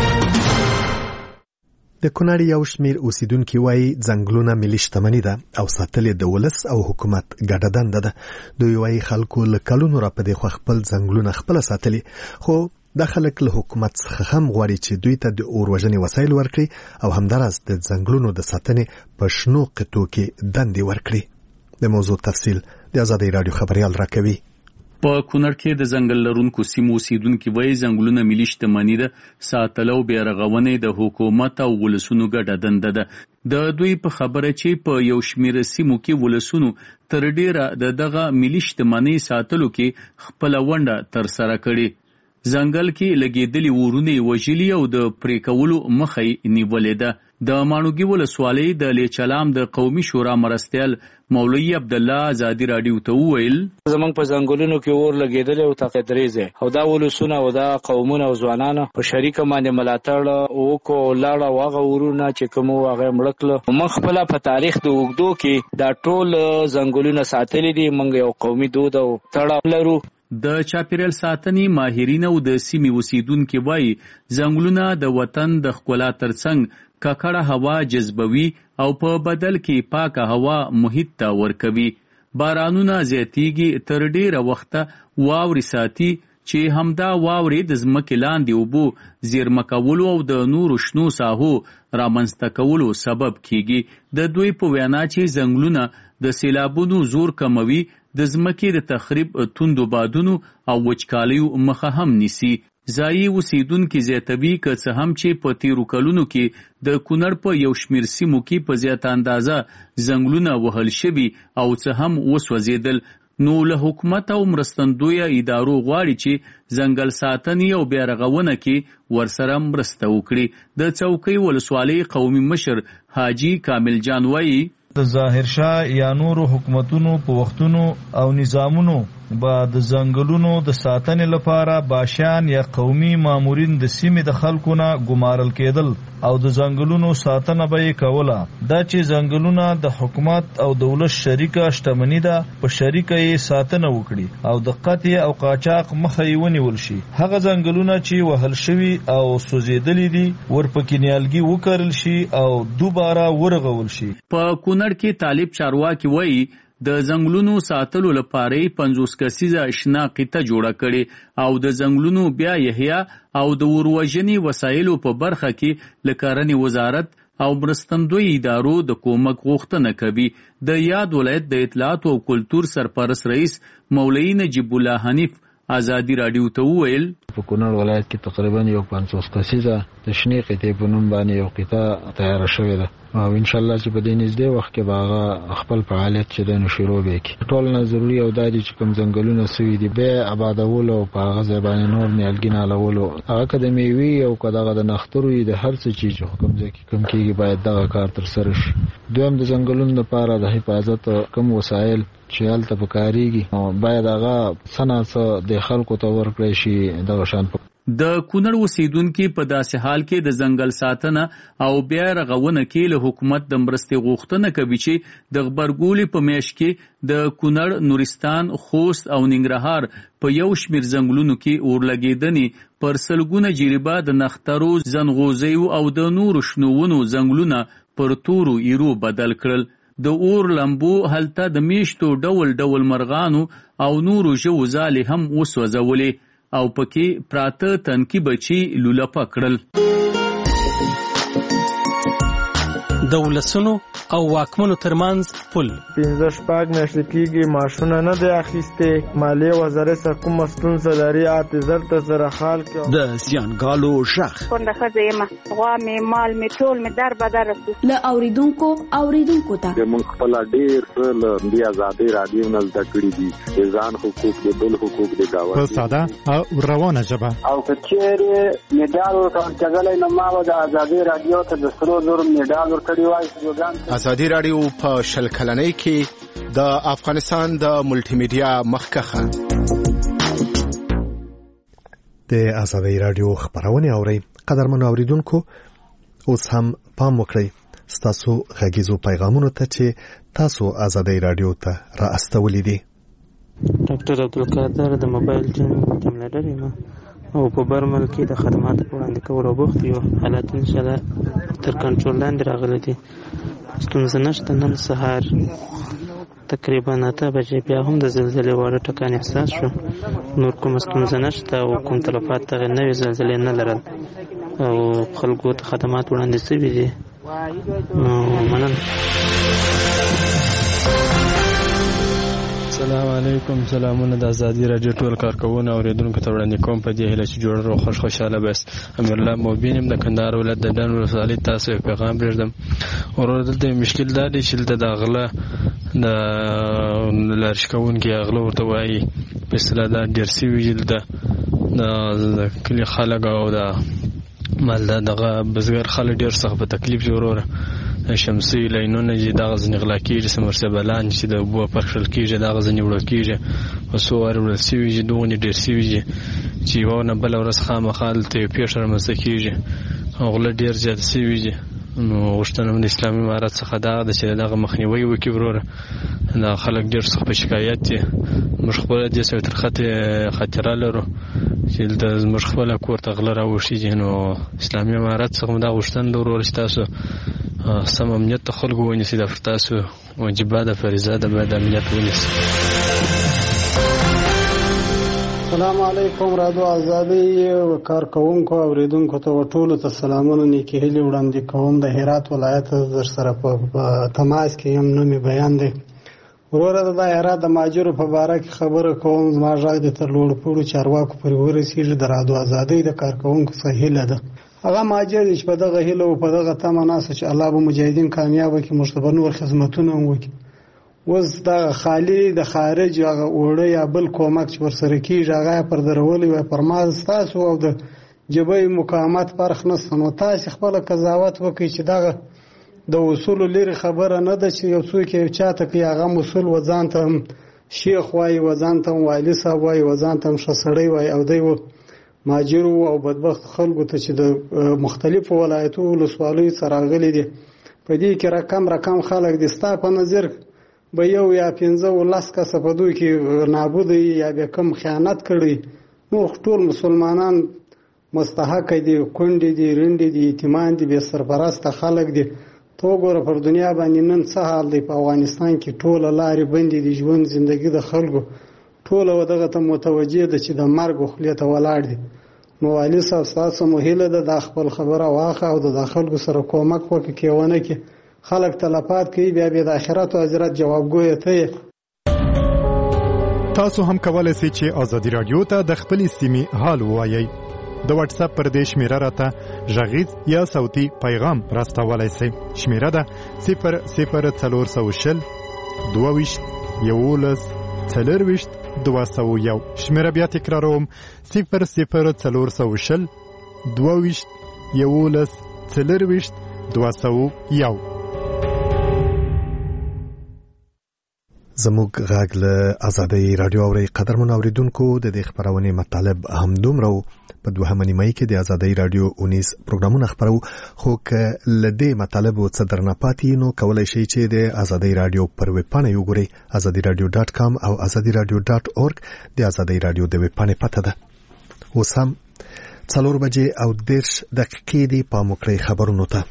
د کونړ یو شمیر اوسیدونکي وایي ځنګلونه ملي شتمني ده او ساتل د ولس او حکومت ګډه دنده ده. دوی وایي خلکو له کلونو راپدې خو خپل ځنګلونه خپل ساتلي، خو د خلک له حکومت څخه هم غواړي چې دوی ته د اور وژنې وسایل ورکړي او همداراز د ځنګلونو د ساتنې په شنو قطو کې دندې ورکړي. د موضوع تفصیل د آزادۍ راډیو خبريال راکوي. په کونړ کې د ځنګل لرونکو سیمو اوسیدونکي وایي ځنګلونه ملي شتمني ده، ساتل او بیارغونې د حکومت او ولسونو ګډه دنده ده. د دوی په خبره چې په یو شمیر سیمو کې ولسونو تر ډیره د دغه ملي شتمنۍ ساتلو کې خپل ونډه تر سره کړي. ځنګل کې لګېدلي اورونه وژلي او د پرې کولو مخه یې نیولې ده. د ماڼوګي ولسوالۍ د لیچلام د قومي شورا مرستیال مولوي عبدالله ازادي راډیو ته وویل زمونږ په ځنګلونو کې اور لګېدلی او تقدریزه او دا ولسونه او دا قومونه او ځوانانو په شریکه باندې ملاتړ وکړو لاړه او هغه ورونه چې کوم هغه مړه کړل. موږ خپله په تاریخ د اوږدو کې دا ټول ځنګلونه ساتلي دي. موږ یو قومي دود او تړاو لرو. د چاپیریال ساتنې ماهرین او د سیمې اوسیدونکي وایي ځنګلونه د وطن د ښکلا ترڅنګ ککړه هوا جذبوي او په بدل کې پاکه هوا محیط ته ورکوي. بارانونه زیاتیږي، تر ډیره وخته واورې ساتي چې همدا واورې د ځمکې لاندې اوبو زیرمه کولو او د نورو شنو ساحو رامنځته کولو سبب کیږي. د دوی په وینا چې ځنګلونه د سیلابونو زور کموي، د ځمکې د تخریب، توندو بادونو او وچکالیو مخه هم نیسي. ځایي اوسیدونکي زیاتوي که څه هم چې په تیرو کلونو کې د کونړ په یو شمیر سیمو کې په زیاته اندازه ځنګلونه وهل شوي او څه هم وسوځېدل. نو له حکومت او مرستندویه ادارو غواړي چې ځنګل ساتنې او بیارغونه کې ورسره مرسته وکړي. د څوکۍ ولسوالۍ قومي مشر حاجي کامل جان وایي د ظاهر شاه یا نورو حکومتونو په وختونو او نظامونو با د ځنګلونو د ساتنې لپاره باشان یا قومي مامورین د سیمې د خلکو نه ګمارل کېدل او د ځنګلونو ساتنه به یې کوله. دا چې ځنګلونه د حکومت او دولت شریکه شتمني ده، په شریکه یې ساتنه وکړي او د قطع او قاچاق مخه یې ونیول شي. هغه ځنګلونه چې وهل شوي او سوځېدلي دي ورپکې نیالګي وکرل شي او دوباره ورغول شي. په کونړ کې طالب چارواکي وایي د ځنګلونو ساتلو لپاره پنځوس کسیزه شناخته جوړه کړي او د ځنګلونو بیا یحیی او د وروژنې وسایلو په برخه کې لکارنې وزارت او مرستندوی ادارو د کومک غوښتنه کوي. د یاد ولایت د اطلاعات او کلتور سرپرست رئیس مولوی نجیب الله حنیف آزادی راډیو ته وویل په کونړ ولایت کې تقریبا یو پنځوس کسیزه د شنې قطعې په نوم باندې یو قطعه تیار شوې ده او ان شاء الله چې په دې نږدې وخت کې به خپل فعالیت چې د شروع وکړي. ټول نه ضروري او د دې چې کوم ځنګلونه سوي دي به آبادولو او په هغه ځای باندې نور نیالګي نالولو هغه که د میوې او که دغه د نخترو د هر څه چیز کوم ځای کې کوم کېږي باید دغه کار ترسره شي. دویم د ځنګلونو لپاره د حفاظت کوم وسایل چې هلته پکارېږي باید هغه څه نه څه د خلکو ته ورکړی شي. دغه شان د کونړ اوسیدونکو په داسې حال کې د ځنګل ساتنه او بیا رغونه کې له حکومت د مرستې غوښتنه کوي چې د غبرګولې په میاشت کې د کونړ، نورستان، خوست او ننګرهار په یو شمېر ځنګلونو کې اور لګېدنې پر سلګونه جریبه د نخترو، ځنغوزیو او د نورو شنو ونو ځنګلونه پر تورو ایرو بدل کړل. د اور لمبو هلته د میشتو ډول ډول مرغانو او نورو ژوو ځالې هم وسوځولې او پکې پراته تنکي بچي لولپه کړل. د ولسونو او واکمنو ترمنځ پل پنځه شپږ میاشتې کېږي معاشونه نه دی اخیستې. مالیې وزارت څخه کومه ستونزه لري اته زر ته سره حال کړي. د زیانګالو شخ کونډه ښځه یم، غوا مې مال مې ټول مې در بدر رسو. له اوریدونکو اوریدونکو ته موږ خپل ډېر څه له دې ازادۍ رادیو نه زده کړي دي. د ځان حقوق د بل حقوق د گاونډي په ساده او روانه ژبه او که چیرې میډال ورکړل کېدلی نو ما به د ازادۍ رادیو ته د سرو زرو میډال ورکړی وای. ازادي رادیو په شل کلنۍ کې د افغانستان د ملټي میډیا مخکخه د ازادي رادیو خبرونه اوري. قدرمن اوریدونکو اوس هم پام وکړئ ستاسو غږیزو پیغامونو ته چې تاسو ازادي رادیو ته را استولې دي. ډاکټر عبدالقادر د موبایل ټیم لیډر یم او په برمل کې د خدماتو وړاندې کولو بوخت یو. حالات ان شاء الله تر کنټرول لاندې راغلي دي. ستونزه نشته. نن سهار تقریبا اته بجې بیا هم د زلزلې وړ ټکان احساس شو. نور کوم ستونزه نشته او کوم تلفات ته نوې زلزلې نه لرل او خلکو ته خدمات وړاندې شوي دي. نو مننه. السلام علیکم. سلامونه د ازادي رادیو ټول کارکوونکو اوریدونکو ته وړاندې کوم په دې هیله چې جوړ او خوش خوشاله بس. امیر الله موبین د کندهار ولایت د ډن ولسوالۍ تاسو پیغام پرېږدم. ورور دلته مشکل دا دی چې د غله د لارښکونکي غله ورته وایي په اصطلاح دا ډېر سوي د کلي خلک او د مالدا دغه بزګر خلک ډېر سخت په تکلیف جوړ وره. شمسي لینونه چې دغه ځنې غلا کېږي، سمرسبلان چې د اوبو پخښل کېږي دغه ځنې وړل کېږي. په څو وارې وړل سوي چې دغونې ډېر سوي دي چې یوه نه بله ورځ خامخا دلته یو پېښه رامنځته کېږي او غله ډېر زیات سوي دي. نو غوښتنه د اسلامي امارت څخه دغه ده چې دغه مخنیوی وکړي. وروره دا خلک ډېر سخت په شکایت دي. موږ خپله دې سوی تر خطې خاطره لرو چې دلته زموږ خپله کور ته غله راوښتي دي. نو اسلامي امارت څخه دا غوښتنه ده وروره چې تاسو سم امنیت ته خلکو ونیسي. دا پر تاسو واجبه ده، فریضه ده، باید امنیت ونیسي. السلام علیکم. رادیو ازادي کارکوونکو اوریدونکو ته ټولو ته سلامونه نیکی هیلې وړاندې کوم. د هرات ولایت در سره په تماس کې یم. نومې بیان دی. وروره د هرات د ماجرو په باره کې خبره کوم. زما غږ د تر لوړ پوړو چارواکو پورې ورسېږي. د رادیو ازادي د کارکوونکو څخه هیله ده هغه ماجر چې په دغه هیله او په دغه تمه ناسته چې الله به مجاهدین کامیاب کړي، موږ ته به نور خدمتونه هم وکړي. اوس دغه خالي د خارج هغه اوړه یا بل کومک چې ورسره کېږي هغه یې پر درولي وای پر ما ستاسو او د جبهې مقاومت فرق نشته. نو تاسې خپله قضاوت وکړئ چې دغه د اصولو لرې خبره نه ده چې یو څوک یو چا ته کوي هغه مسؤل و ځان ته هم شیخ وایي، و ځان ته هم والي صاحب وایي، و ځان ته هم ښه سړی وایي او دی و ماجرو او بدبخت خلکو ته چې د مختلفو ولایتو ولسوالیو څخه راغلي دي. په دې کې رقم رقم خلک دي. ستا په نظر به یو یا پنځه ولس کسه په دوی کې نابود یا به کم خیانت کړي. نو ټول مسلمانان مستحق دي، کونډې دي، رنډې دي، یتیمان دي، بې سرپرسته خلک دي. ته وګوره پر دنیا باندې نن څه حال دی. په افغانستان کې ټوله لارې بندې دي. ژوند زندگی د خلکو ټوله ودغه ته متوجه ده چې د مرګ خولې ته ولاړ دي. نو والي صاحب ستاسو مهیله ده د خپل خبره واخه او د خلکو سره کومک وکړي کې ونه کې خلک تلفات کوي بیا به د آخرت او اجرت جوابګوی ته. تاسو هم کولای شئ چې ازادي رادیو ته د خپل سیمې حال ووایئ. د واتس اپ پر دې شمیره راته غږیز یا صوتي پیغام راستولای شئ. شمیره ده صفر صفر څلور سوه شل دوه ویشت یولس څلور ویشت دوه سوه یو. شمیره بیا تکراروم صفر صفر څلور سوه شل دوه ویشت یولس څلور ویشت دوه سوه یو. زموږ غږ له آزادۍ رادیو اوري. قدرمن اوریدونکو، د دې خبرونه مطالب هم دومره په دوهمه نیمه کې د آزادۍ رادیو اونیز پروګرامونه خبرو، خو که لدې مطالب او څه درنه پاتې نو کولای شئ چې د آزادۍ رادیو پر ویب پاڼه وګورئ. آزادۍ رادیو ډاټ کام او آزادۍ رادیو ډاټ اورګ د آزادۍ رادیو د ویب پاڼې پته ده. اوس هم څلور بجې او دېرش دقیقې دي. پام وکړئ خبرونو ته.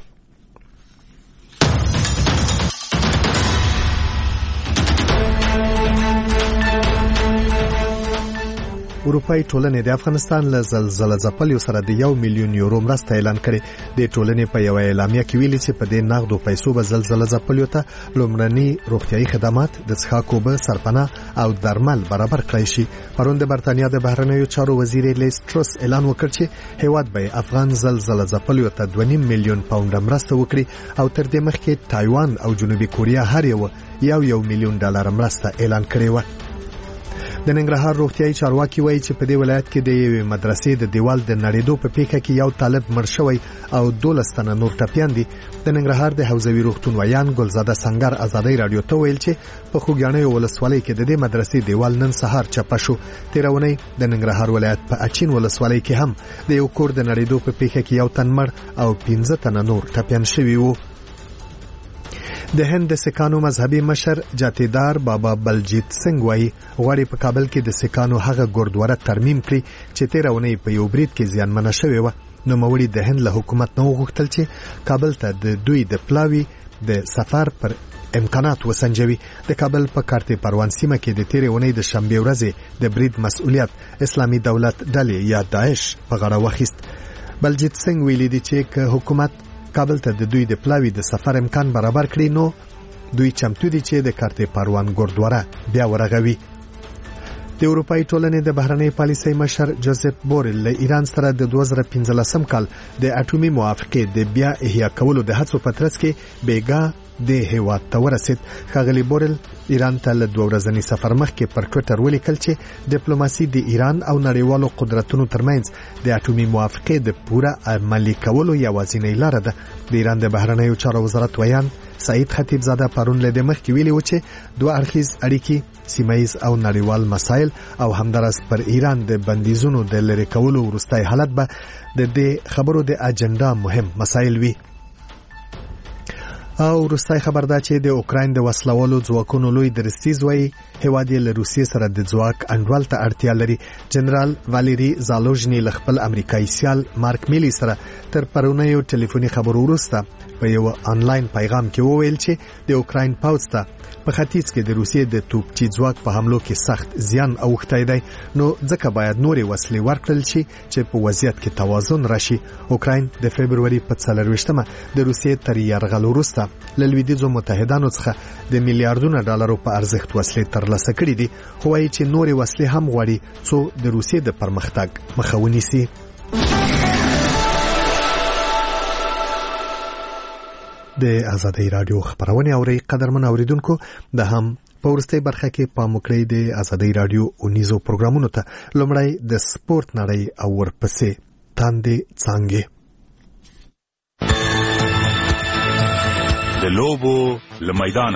اروپایي ټولنې د افغانستان له زلزلې ځپلیو سره د یو میلیون یورو مرسته اعلان کړې. د ټولنې په یو اعلامیه کې ویلي چې په دې نغدو پیسو به زلزلې ځپلیو ته لومړني روغتیايي خدمات، د څښاک اوبه، سرپناه او درمل برابر کړی شي. پرون د برتانیا د بهرنیو چارو وزیر لیز ټرس اعلان وکړ چې هیواد به افغان زلزلې ځپلیو ته دوه نیم میلیون پاونډ مرسته وکړي او تر دې مخکې تایوان او جنوبي کوریا هر یو یو یو میلیون ډالر مرسته اعلان کړې و. د ننګرهار روغتیايي چارواکي وایي چې په دې ولایت کې د یوې مدرسې د دیوال د نړېدو په پیښه کې یو طالب مړ شوی او دولس تنه نور ټپیان دي. د ننګرهار د حوزوي روغتون ویان ګلزاده سنگر آزادۍ رادیو ته ویل چې په خوږیاڼیو ولسوالۍ کې د دې مدرسې دیوال نن سهار چپه شو. تیرونی د ننګرهار ولایت په اچین ولسوالۍ کې هم د یو کور د نړېدو په پیښه کې یو تن مړ او پنځه تنه نور ټپیان شوي وو. د هند د سکانو مذهبي مشر جاتیدار بابا بلجیت سنگ وایي غواړي په کابل کې د سکانو هغه ګوردواره ترمیم کړي چې تیرونی په یو برید کې زیانمنه شوې و. نو موري د هند له حکومت نو غوښتل چې کابل ته د دوی د پلاوی د سفر پر امکانات وسنجوي. د کابل په کارته پروان سیمه کې د تیرونی د شنبه ورځې د برید مسؤلیت اسلامي دولت ډلې یا داعش په غاړه واخیست. بلجیت سنگ ویلي دی چې حکومت کابل ته د دوی د پلاوی د سفر امکان برابر کړي نو دوی چمتو دي چې د کارته پروان ګوردواره بیا ورغوي. د اروپایي ټولنې د بهرنۍ پالیسۍ مشر جوزف بورل له ایران سره د دوه زره پنځلسم کال د اټومي موافقې د بیا احیا کولو د هڅو په ترڅ کې بیګا د هیواد ته ورسید. ښاغلي بورل ایران ته له دوه ورځني سفر مخکې پر ټویټر ولیکل چې ډیپلوماسي د ایران او نړیوالو قدرتونو ترمنځ د اټومي موافقې د پوره عملي کولو یوازینۍ لاره ده. د ایران د بهرنیو چارو وزارت ویان سعید خطیبزاده پرون له د مخکې ویلي و چې دوه اړخیز اړیکې، سیمایز او نړیوال مسایل او همدارس پر ایران د بندیزونو د لری کولو وروستای حالت به د دې خبرو د اجنډا مهم مسایل وي. او روسي خبر دا چې د اوکراین د وسلوالو ځواکونو لوی درستیز وایي هیواد یې له روسیې سره د ځواک انډول ته اړتیا لري. جنرال واليري زالوژني له خپل امریکایي سیال مارک میلی سره تر پرونیو ټلیفوني خبرو وروسته په یو آنلاین پیغام کې وویل چې د اوکراین پوځ ته په ختیځ کې د روسیې د توپچي ځواک په حملو کې سخت زیان اوښتی دی، نو ځکه باید نورې وسلې ورکړل شي چې په وضعیت کې توازن راشي. اوکراین د فبرवरी په څلرويشتمه د روسیې تر یرغل وروسته له لویدیځو متحدانو څخه د میلیارډونو ډالرو په ارزښت وسلې ترلاسه کړې دي، خو وايي چې نورې وسلې هم غواړي څو د روسیې د پرمختګ مخه ونیسي. د آزادۍ رادیو خبرونه اوري. قدرمن اوریدونکو، د هم په ورستۍ برخه کې پام وکړئ د آزادۍ رادیو اونیزو پروګرامونو ته. لومړی د سپورت نړۍ او ورپسې تاندې څانګې. د لوبو له میدانه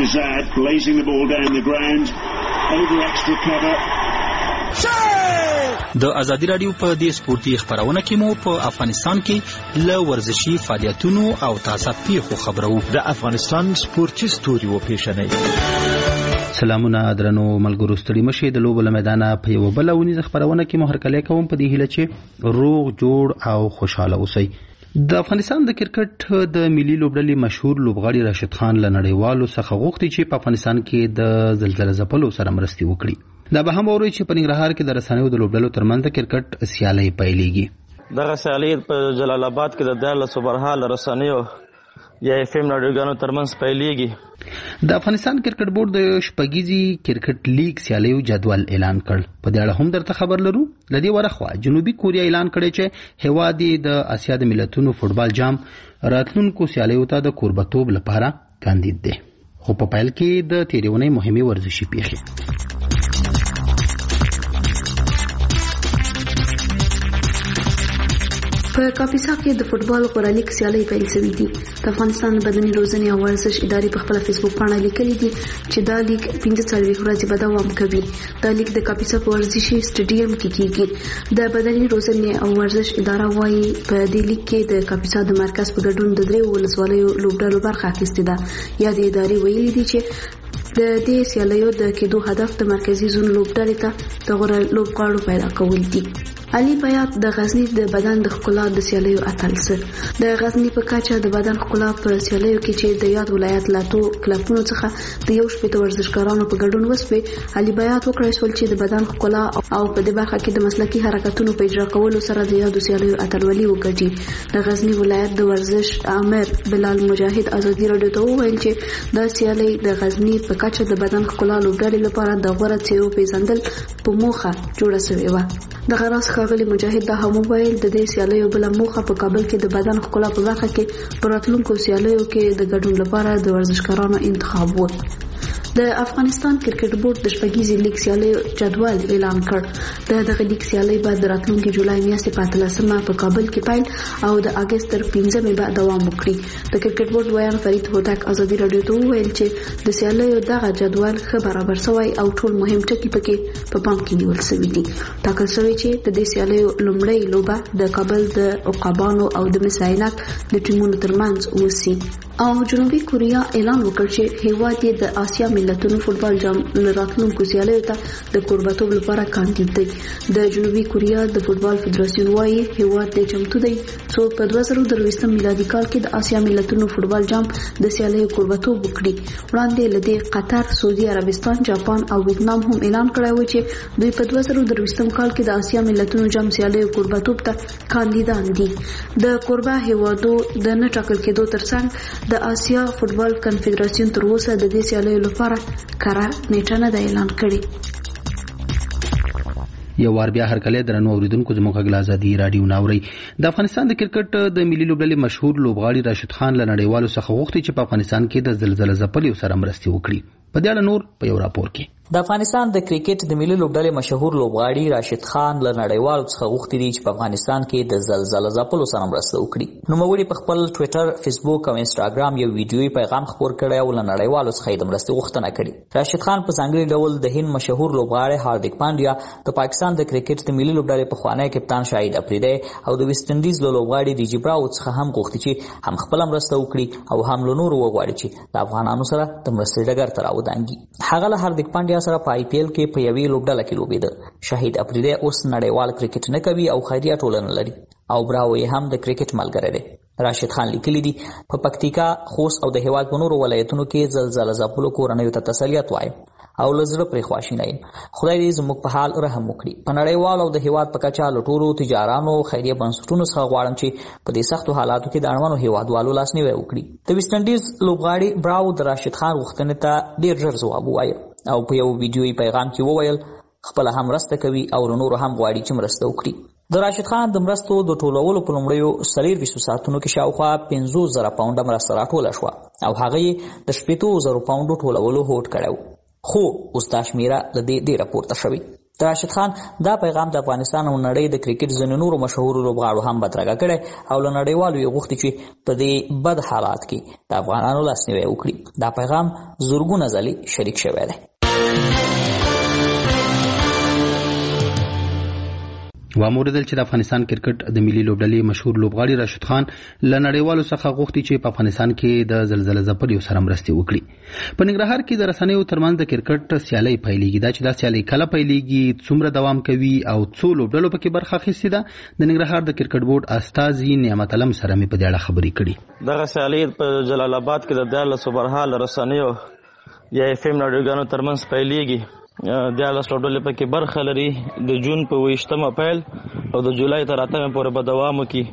د ازادي رادیو په دې سپورتي خبرونه کې مو په افغانستان کې له ورزشي فعالیتونو او تازه پیښو خبرو. د افغانستان سپورتي ستوري و پیښنې. سلامونه درنو ملګرو، ستړي مشه. د لوبو له میدانه په یو بل ونیزه خبرونه کې مو هرکلی کوم په دې هیله چې روغ جوړ او خوشاله اوسئ. د افغانستان د کرکټ د ملي لوبډلې مشهور لوبغاړي راشد خان له نړیوالو څخه غوښتي چې په افغانستان کې د زلزلې ځپلو سره مرستې وکړي. دا به هم وروي چې په ننګرهار کې د رسنیو د لوبډلو ترمنځ د کرکټ سیالي پیلېږي. دغه سیالي په جلال آباد کې د دیارلسو برخه له رسنیو یا اف ام رادیوګانو ترمنځ پیلېږي. د افغانستان کرکټ بورډ د شپږیزې کرکټ لیګ سیالیو جدول اعلان کړ. په دې اړه هم درته خبر لرو. لدې ورخوا جنوبي کوریا اعلان کړی چې هیواد د اسیا د ملتونو فوټبال جام راتلونکو سیالیو ته د کوربتوب لپاره کاندید دی. خو په پیل کې د تیرونې مهمه ورزشي پیښې په کاپیسا کې د فوټبال غوړه لیګ سیالۍ پیل شوې دي. د افغانستان بدني روزنې او ورزش ادارې په خپل فیسبوک باندې لیکلي دي چې دا لیګ پنځه څلوېښت ورځې به دوام کوي. دا لیګ د کاپیسا په ورزشي سټیډیم کې کیږي. د بدني روزنې او ورزش اداره وايي په دې لیګ کې د کاپیسا د مرکز په ګډون د درې ولسوالیو لوبډلو برخه اخیستې ده. یا د ادارې ویلي دي چې د دې سیالیو د کېدو هدف د مرکزي زون لوبډلې ته د غوړه لوبغاړو پیدا کول دي. علي بیات د غزنی د بدن د ښکلا د سیالیو اتل سر. د غزنی په کچه د بدن ښکلا په سیالیو کې چې د یاد ولایت لاتو کلبونو څخه د یو شپږ ورزشکارانو په ګډون وسوي، علي بیات وکړای شول چې د بدن ښکلا او په دې برخه کې د مسلکي حرکتونو په اجرا کولو سره د یادو سیالیو اتلولي وکړي. د غزنی ولایت د ورزش امر بلال مجاهد ازادي رادیو ته وویل چې دا سیالي د غزنی په کچه د بدن ښکلا لوبډلې لپاره د غوړه څیرو پیژندل په موخه جوړه شوې وه. د غراس ښاغلي مجاهد دا هم وویل د دې سیالیو بل موخه په کابل کې د بدن ښکلا په برخه کې په راتلونکو سیالیو کې د ګډون لپاره د ورزشکارانو انتخاب و. د افغانستان کرکټ بورډ د شپږیزې لیګ سیالیو جدول اعلان کړ. د دغه لیګ سیالۍ به د راتلونکي جولای میاشتې په اتلسمه په کابل کې پیل او د اګست تر پنځمې به دوام وکړي. د کرکټ بورډ ویان فرید هوتک ازادي رادیو ته وویل چې د سیالیو دغه جدول ښه برابر شوی او ټول مهم ټکي پکې په پام کې نیول شوي دي. ټاکل شوی چې د دې سیالیو لومړۍ لوبه د کابل د عقابانو او د مس عینک د ټیمونو ترمنځ وسی. او جنوبي کوریا اعلان وکړ چې هیواد یې د آسیا ملتونو فوټبال جام راتلونکو سیالیو ته د کوربتوب لپاره کاندید دی. د جنوبي کوریا د فوټبال فدراسیون وايي هیواد د چمتو دی څو په دوه زره درویشتم میلادي کال کې د آسیا ملتونو فوټبال جام د سیالیو کوربتوب وکړي. وړاندې لدی قطر، سعودي عربستان، جاپان او ویتنام هم اعلان کړی و چې دوی په دوه زره درویشتم کال کې د آسیا ملتونو جام سیالیو کوربتوب ته کاندیدان دي. د کوربه هیوادو د نه ټاکل کېدو ترڅنګ د آسیا فوټبال کنفدراسیون تر اوسه د دې سیالیو لپاره کره نیټه نه ده اعلان کړې. یو وار بیا هرکله درنو اوریدونکو زموږ غږ ازادي رادیو ناوري. د افغانستان د کرکټ د ملي لوبډلې مشهور لوبغاړي راشد خان له نړیوالو څخه غوښتي چې په افغانستان کې د زلزلې ځپلو سره مرستې وکړي. په دې اړه نور په یو راپور کې د افغانستان د کرکټ د ملي لوبډلې مشهور لوبغاړي راشد خان له نړیوالو څخه غوښتي دي چې په افغانستان کې د زلزلې ځپلو سره مرسته وکړي. نوموړي په خپل ټوئیټر، فیسبوک او انسټاګرام یو ویډیوي پیغام خپور کړی او له نړیوالو څخه د مرستې غوښتنه کړې. راشد خان په ځانګړي ډول د هند مشهور لوبغاړي هاردیک پانډیا، د پاکستان د کرکټ د ملي لوبډلې پخوانی کپتان شاهید افریدی او د ویسټ انډیز له لوبغاړي دیجی براو څخه هم غوښتي چې هم خپل مرسته وکړي او هم له نورو وغواړي چې د افغانانو سره د مرستې ډګر ته راودانګي. هغه له هاردیک پانډیا سره په آی پی ایل کې په یوې لوبډله کې لوبېده. شاهید افریدی اوس نړیوال کرکټ نه کوي او خیریه ټولنه لري او براو یې هم د کرکټ ملګری دی. راشد خان لیکلی دی په پکتیکا، خوست او د هیواد په نورو ولایتونو کې زلزلې ځپلو کورنیو ته تسلیت وایم او لزړه پرې خواشینه یم. خدای دې زموږ په حال رحم وکړي. په نړیوال او د هیواد په کچه له ټولو تجارانو خیریه بنسټونو څخه غواړم چې په دې سختو حالاتو کې د اړمنو هیوادوالو لاسنیوی وکړي. د ویسټ انډیز لوبغاړي براو د راشد خان غوښتنې ته ډیر ژر ځواب ووایه او په یو ویډیوي پیغام کې وویل خپل هم مرسته کوي او نور هم غواړي چې مرسته وکړي. د راشد خان د مرستو د ټولولو په لومړیو څلورویشتو ساعتونو کې شاوخوا پنځوس زره پاونډه مرسته راټوله شوه او هغه یې د شپېتو زرو پاونډو ټولولو هوډ کړی، خو اوس دا شمیره له دې ډېره پورته شوې. د راشد خان دا پیغام د افغانستان او نړۍ د کرکټ ځینو نورو مشهورو لوبغاړو هم بدرګه کړی او له نړیوالو یې غوښتي چې په دې بد حالات کې د افغانانو لاسنیوی وکړي. دا پیغام زرګونه ځلې شریک شوی دی. واموردل چې د افغانستان کرکټ د ملي لوبډلې مشهور لوبغاړي راشد خان له نړیوالو څخه غوښتي چې په افغانستان کې د زلزلې ځپلو سره مرستې وکړي. په ننګرهار کې د رسنیو ترمنځ د کرکټ سیالۍ پیلېږي. دا چې دا سیالۍ کله پیلېږي، څومره دوام کوي او څو لوبډلو پکې برخه اخیستې ده، د ننګرهار د کرکټ بورډ استازي نعمت علم سره مې په دې اړه خبرې کړې. دغه سیالۍ په جلال آباد کې د دیارلسو برحال رسنیو یا اف ام رادیوګانو ترمنځ پیلېږي. دیارلس لوبډلې پکې برخه لري. د جون په اووه ویشتمه پیل او د جولای تر اتمه پورې به دوام وکړي.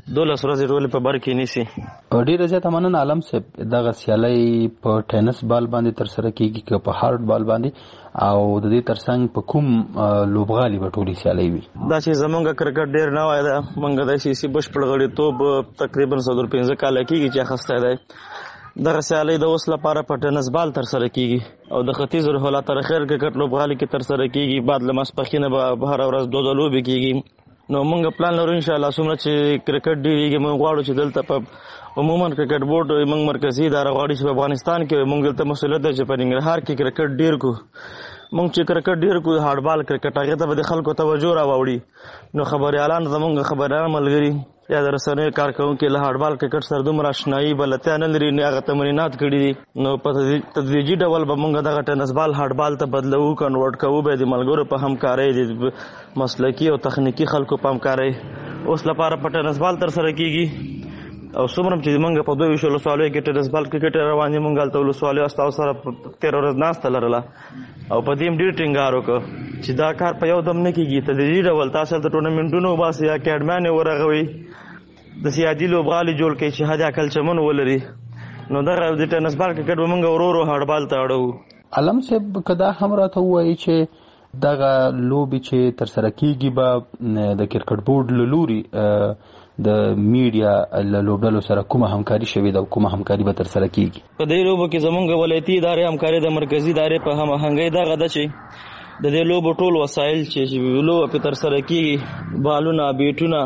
دولس ورځې ټولې په بر کې نیسي. ډېره زیاته مننه عالم صاحب. دغه سیالۍ په ټینس بال باندې ترسره کیږي که په هارډ بال باندې، او د دې ترڅنګ په کوم لوبغالي به ټولې سیالۍ وي؟ دا چې زمونږ کرکټ ډېر نوی ده، مونږ د سي سي بشپړ غړیتوب تقریبا څلور پنځه کاله کېږي چې اخیستی دی. دغه سیالۍ د اوس لپاره په ټینس بال ترسره کیږي او د ختیځ روح الله ترخیر کرکټ لوبغالي کې ترسره کیږي. بعد له ماسپښینه به هره ورځ دوه ځله لوبې کیږي. نو مونږ پلان لرو انشاءالله څومره چې کرکټ ډېرېږي مونږ غواړو چې دلته په عموما کرکټ بورډ مونږ مرکزي اداره غواړي چې په افغانستان کې مونږ دلته مسؤلیت دی چې په ننګرهار کې کرکټ ډېر کړو. مونږ چې کرکټ ډېر کړو هارډ بال کرکټ هغې ته به د خلکو توجه راوړي. نو خبریالان زمونږ خبریالان ملګري یا د رسنیو کارکوونکي له هارډ بال کرکټ سره دومره اشنایي بلدتیا نه لري، نه هغه تمرینات کړي دي. نو په تدریجي ډول به مونږ دغه ټینس بال هارډ بال ته بدلوو، کنورټ کوو به د ملګرو په همکارۍ، د مسلکي او تخنیکي خلکو په همکارۍ. اوس لپاره په ټینس بال ترسره کیږي او څومره چې مونږ په دوه ویشت ولسوالیو کې ټینس بال کرکټ روان دي، مونږ هلته ولسوالیو استازو سره تېره ورځ ناسته لرله او په دې هم ډېر ټینګار وکړ چې دا کار په یو دم نه کېږي. تدریجي ډول تاسو هلته ټورنمنټونه وباسئ، اکیډمیان یې ورغوئ، د سیادي لوبغالي جوړ کړئ چې حد اقل چمن ولري. نو دغه د ټینس بال کرکټ به مونږ ورو ورو هارډ بال ته اړوو. علم صاحب که دا هم راته ووایي چې دغه لوبې چې ترسره کیږي به د کرکټ بورډ له لوري د میډیا له لوبډلو سره کومه همکاري شوې ده او کومه همکاري به ترسره کیږي؟ په دې لوبو کې زمونږ ولایتي ادارې همکاري د مرکزي ادارې په هماهنګۍ دغه ده چې د دې لوبو ټول وسایل چې لوبه پې ترسره کیږي، بالونه، بیټونه،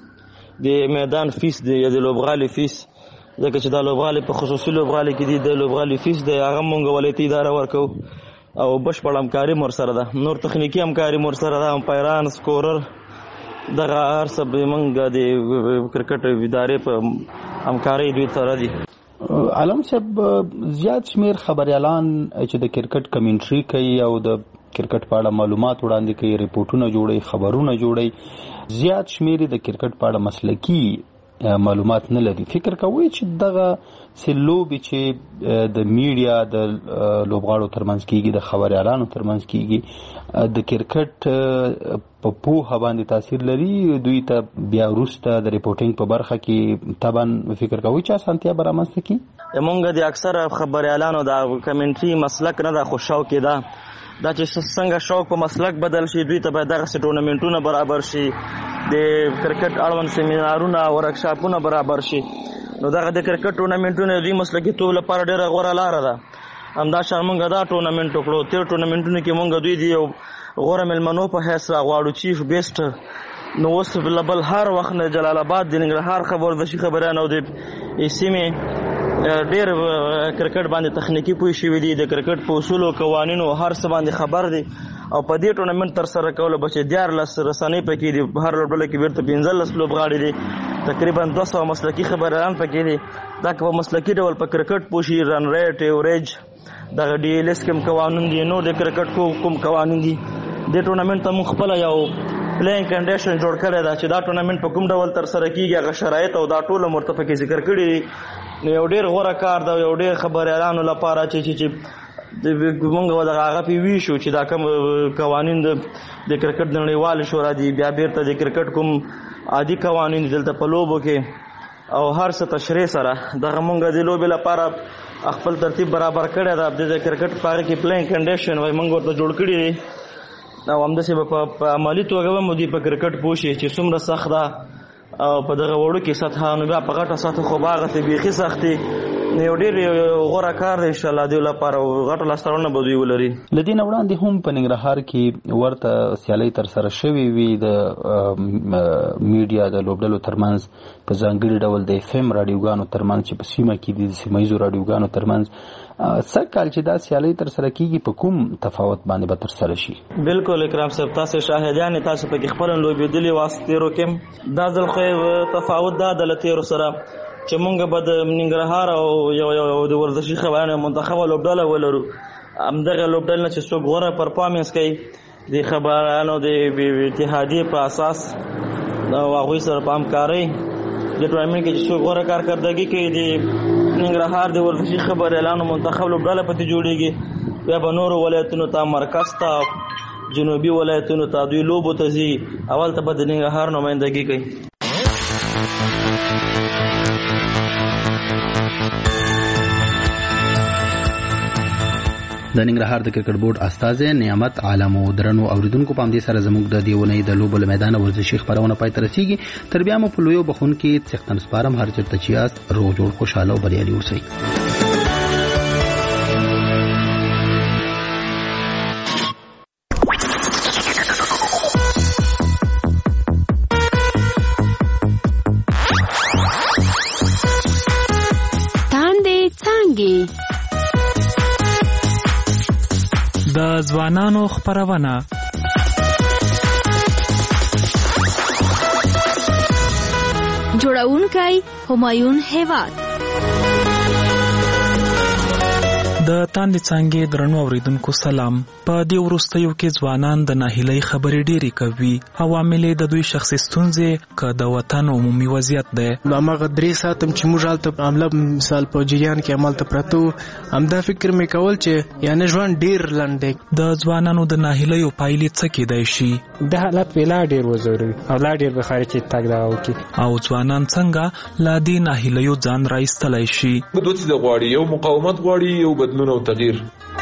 د میدان فیس دی یا د لوبغالي فیس، ځکه چې دا لوبغالي په خصوصي لوبغالي کې دي، د لوبغالي فیس دی هغه مونږ ولایتي اداره ورکوو او بشپړ همکاري مور سره ده. نور تخنیکي همکاري مور سره ده، امپایران، سکورر، دغه هر څه زمونږ د کرکټ ادارې په همکارۍ دوی سره دي. علم صاحب زیات شمیر خبریالان چې د کرکټ کمنټري کوي او د کرکټ په اړه معلومات وړاندې کوي، ریپورټونه جوړوي، خبرونه جوړوي، زیات شمیر د کرکټ په اړه مسلکي معلومات نه لري. فکر کوئ چې دغه څه لوبې چې د میډیا د لوبغاړو ترمنځ کیږي، د خبریالانو ترمنځ کیږي، د کرکټ په پوهه باندې تاثیر لري؟ دوی ته بیا وروسته د ریپورټینګ په برخه کې طبعا فکر کوئ چې اسانتیا به رامنځته کړي؟ مونږ د اکثره خبریالانو د کمنټري مسلک نه ده، خو شوق یې ده. دا چې څنګه شوق په مسلک بدل شي، دوی ته باید دغسې ټورنمنټونه برابر شي، د کرکټ اړوند سیمینارونه، ورکشاپونه برابر شي. نو دغه د کرکټ ټورنمنټونه دوی مسلکي توب لپاره ډېره غوره لاره ده. همدا شان مونږ دا ټورنمنټ وکړو. تېر ټورنمنټونو کې مونږ دوی د یو غوره میلمنو په حیث راغواړو، چیف بیسټ. نو اوس بل هر وخت نه جلال آباد د ننګرهار خبر ورزشي خبریان او د سیمې ډېر کرکټ باندې تخنیکي پوه شوي دي، د کرکټ په اصولو، قوانینو، هر څه باندې خبر دي. او په دې ټورنمنټ ترسره کولو به چې دیارلس رسنۍ پکې دي، هر لوبډله کې بیرته پنځلس لوبغاړي دي، تقریبا دوه سوه مسلکي خبریالان پکې دي. دا که په مسلکي ډول په کرکټ پوه شي، رن ریټ، ایوریج، دغه ډي ایل ایس کوم قوانین دي، نو د کرکټ کوم قوانین دي، دې ټورنمنټ ته موږ خپله یو پلینګ کنډیشن جوړ کړی ده چې دا ټورنمنټ په کوم ډول ترسره کیږي، هغه شرایط او دا ټول هم ورته پکې ذکر کړي دي. نو یو ډېر غوره کار ده یو ډېر خبریالانو لپاره چې چې مونږ دغه هغه پې ویشو چې دا کوم قوانین د کرکټ د نړیوالې شورا دي، بیا بیرته د کرکټ کوم عادي قوانین دلته په لوبو کې او هر څه تشریح سره دغه مونږ د لوبې لپاره خپل ترتیب برابر کړی ده. د کرکټ په هغه کې پلینګ کنډیشن وایي مونږ ورته جوړ کړي دي او همداسې به په عملي توګه به مو دوی په کرکټ پوه شي چې څومره سخت ده او په دغه وړوکې سطحه، نو بیا په غټه سطحه خو به هغسې بیخي سخت دي. نو یو ډېر غوره کار دی انشاءالله دوی لپاره او غټه لاسته راوړنه به دوی ولري. له دې نه وړاندې هم په ننګرهار کې ورته سیالۍ ترسره شوې وي د میډیا د لوبډلو ترمنځ، په ځانګړي ډول د اف ام راډیوګانو ترمنځ چې په سیمه کې دي، د سیمه ییزو راډیوګانو ترمنځ. سږ کال چې دا سیالۍ ترسره کیږي په کوم تفاوت باندې به ترسره شي؟ بالکل اکرام صاحب، تاسو شاهدان یې، تاسو پکې خپله لوبېدلي واست تېرو کې. دا ځل خو تفاوت دا ده له تېرو سره چې مونږ به د ننګرهار او یو یو د ورزشي خبریانو منتخبه لوبډله ولرو. همدغه لوبډلې نه چې څوک غوره پرفارمنس کوي د خبریانو د اتحادیې په اساس او هغوی سره په همکارۍ د ټورنمنټ کې چې څوک غوره کارکردګي کوي د ننګرهار د ورزشي خبریالانو منتخب لوبډله پکې جوړېږي. بیا به نورو ولایتونو ته، مرکز ته، جنوبي ولایتونو ته دوی لوبو ته ځي، اول ته به د ننګرهار نمایندګي کوي. د ننګرهار د کرکټ بورډ استاد نعمت عالم او درنو اوریدونکو په همدې سره زموږ د دیونې د لوبو میدان ورزشي خبرونه پای ته رسیږي. تر بیا مو په لویو بخون کې څښتن سپارم هر چیرته چې یاست روغ جوړ خوشاله او بریالي اوسئ. د ځوانانو خبرونه جوړونکی همایون هیواد د تاندې څنګه درنو اوریدونکو سلام. په دې وروستیو کې ځوانان د ناهیلۍ خبرې ډېری کوي. عوامل د دوی شخصي ستونزې که د وطن عمومي وضعیت دی. هغه درې ساعت چې موږ حالت عمله مثال په جریان کې عمل ته پرتو همدا فکر مې کول چې یعنی ژوند ډېر لنډ دی. د ځوانانو د ناهیلۍ پایلې څه کېدای شي؟ د حالت ویلا ډېر وزوري او لا ډېر به خارج تاګ دا وکي او ځوانان څنګه لا دې ناهیلۍ ځان راایستلای شي؟ دوی د غواړي یو مقاومت غواړي یو بدلون او تغییر.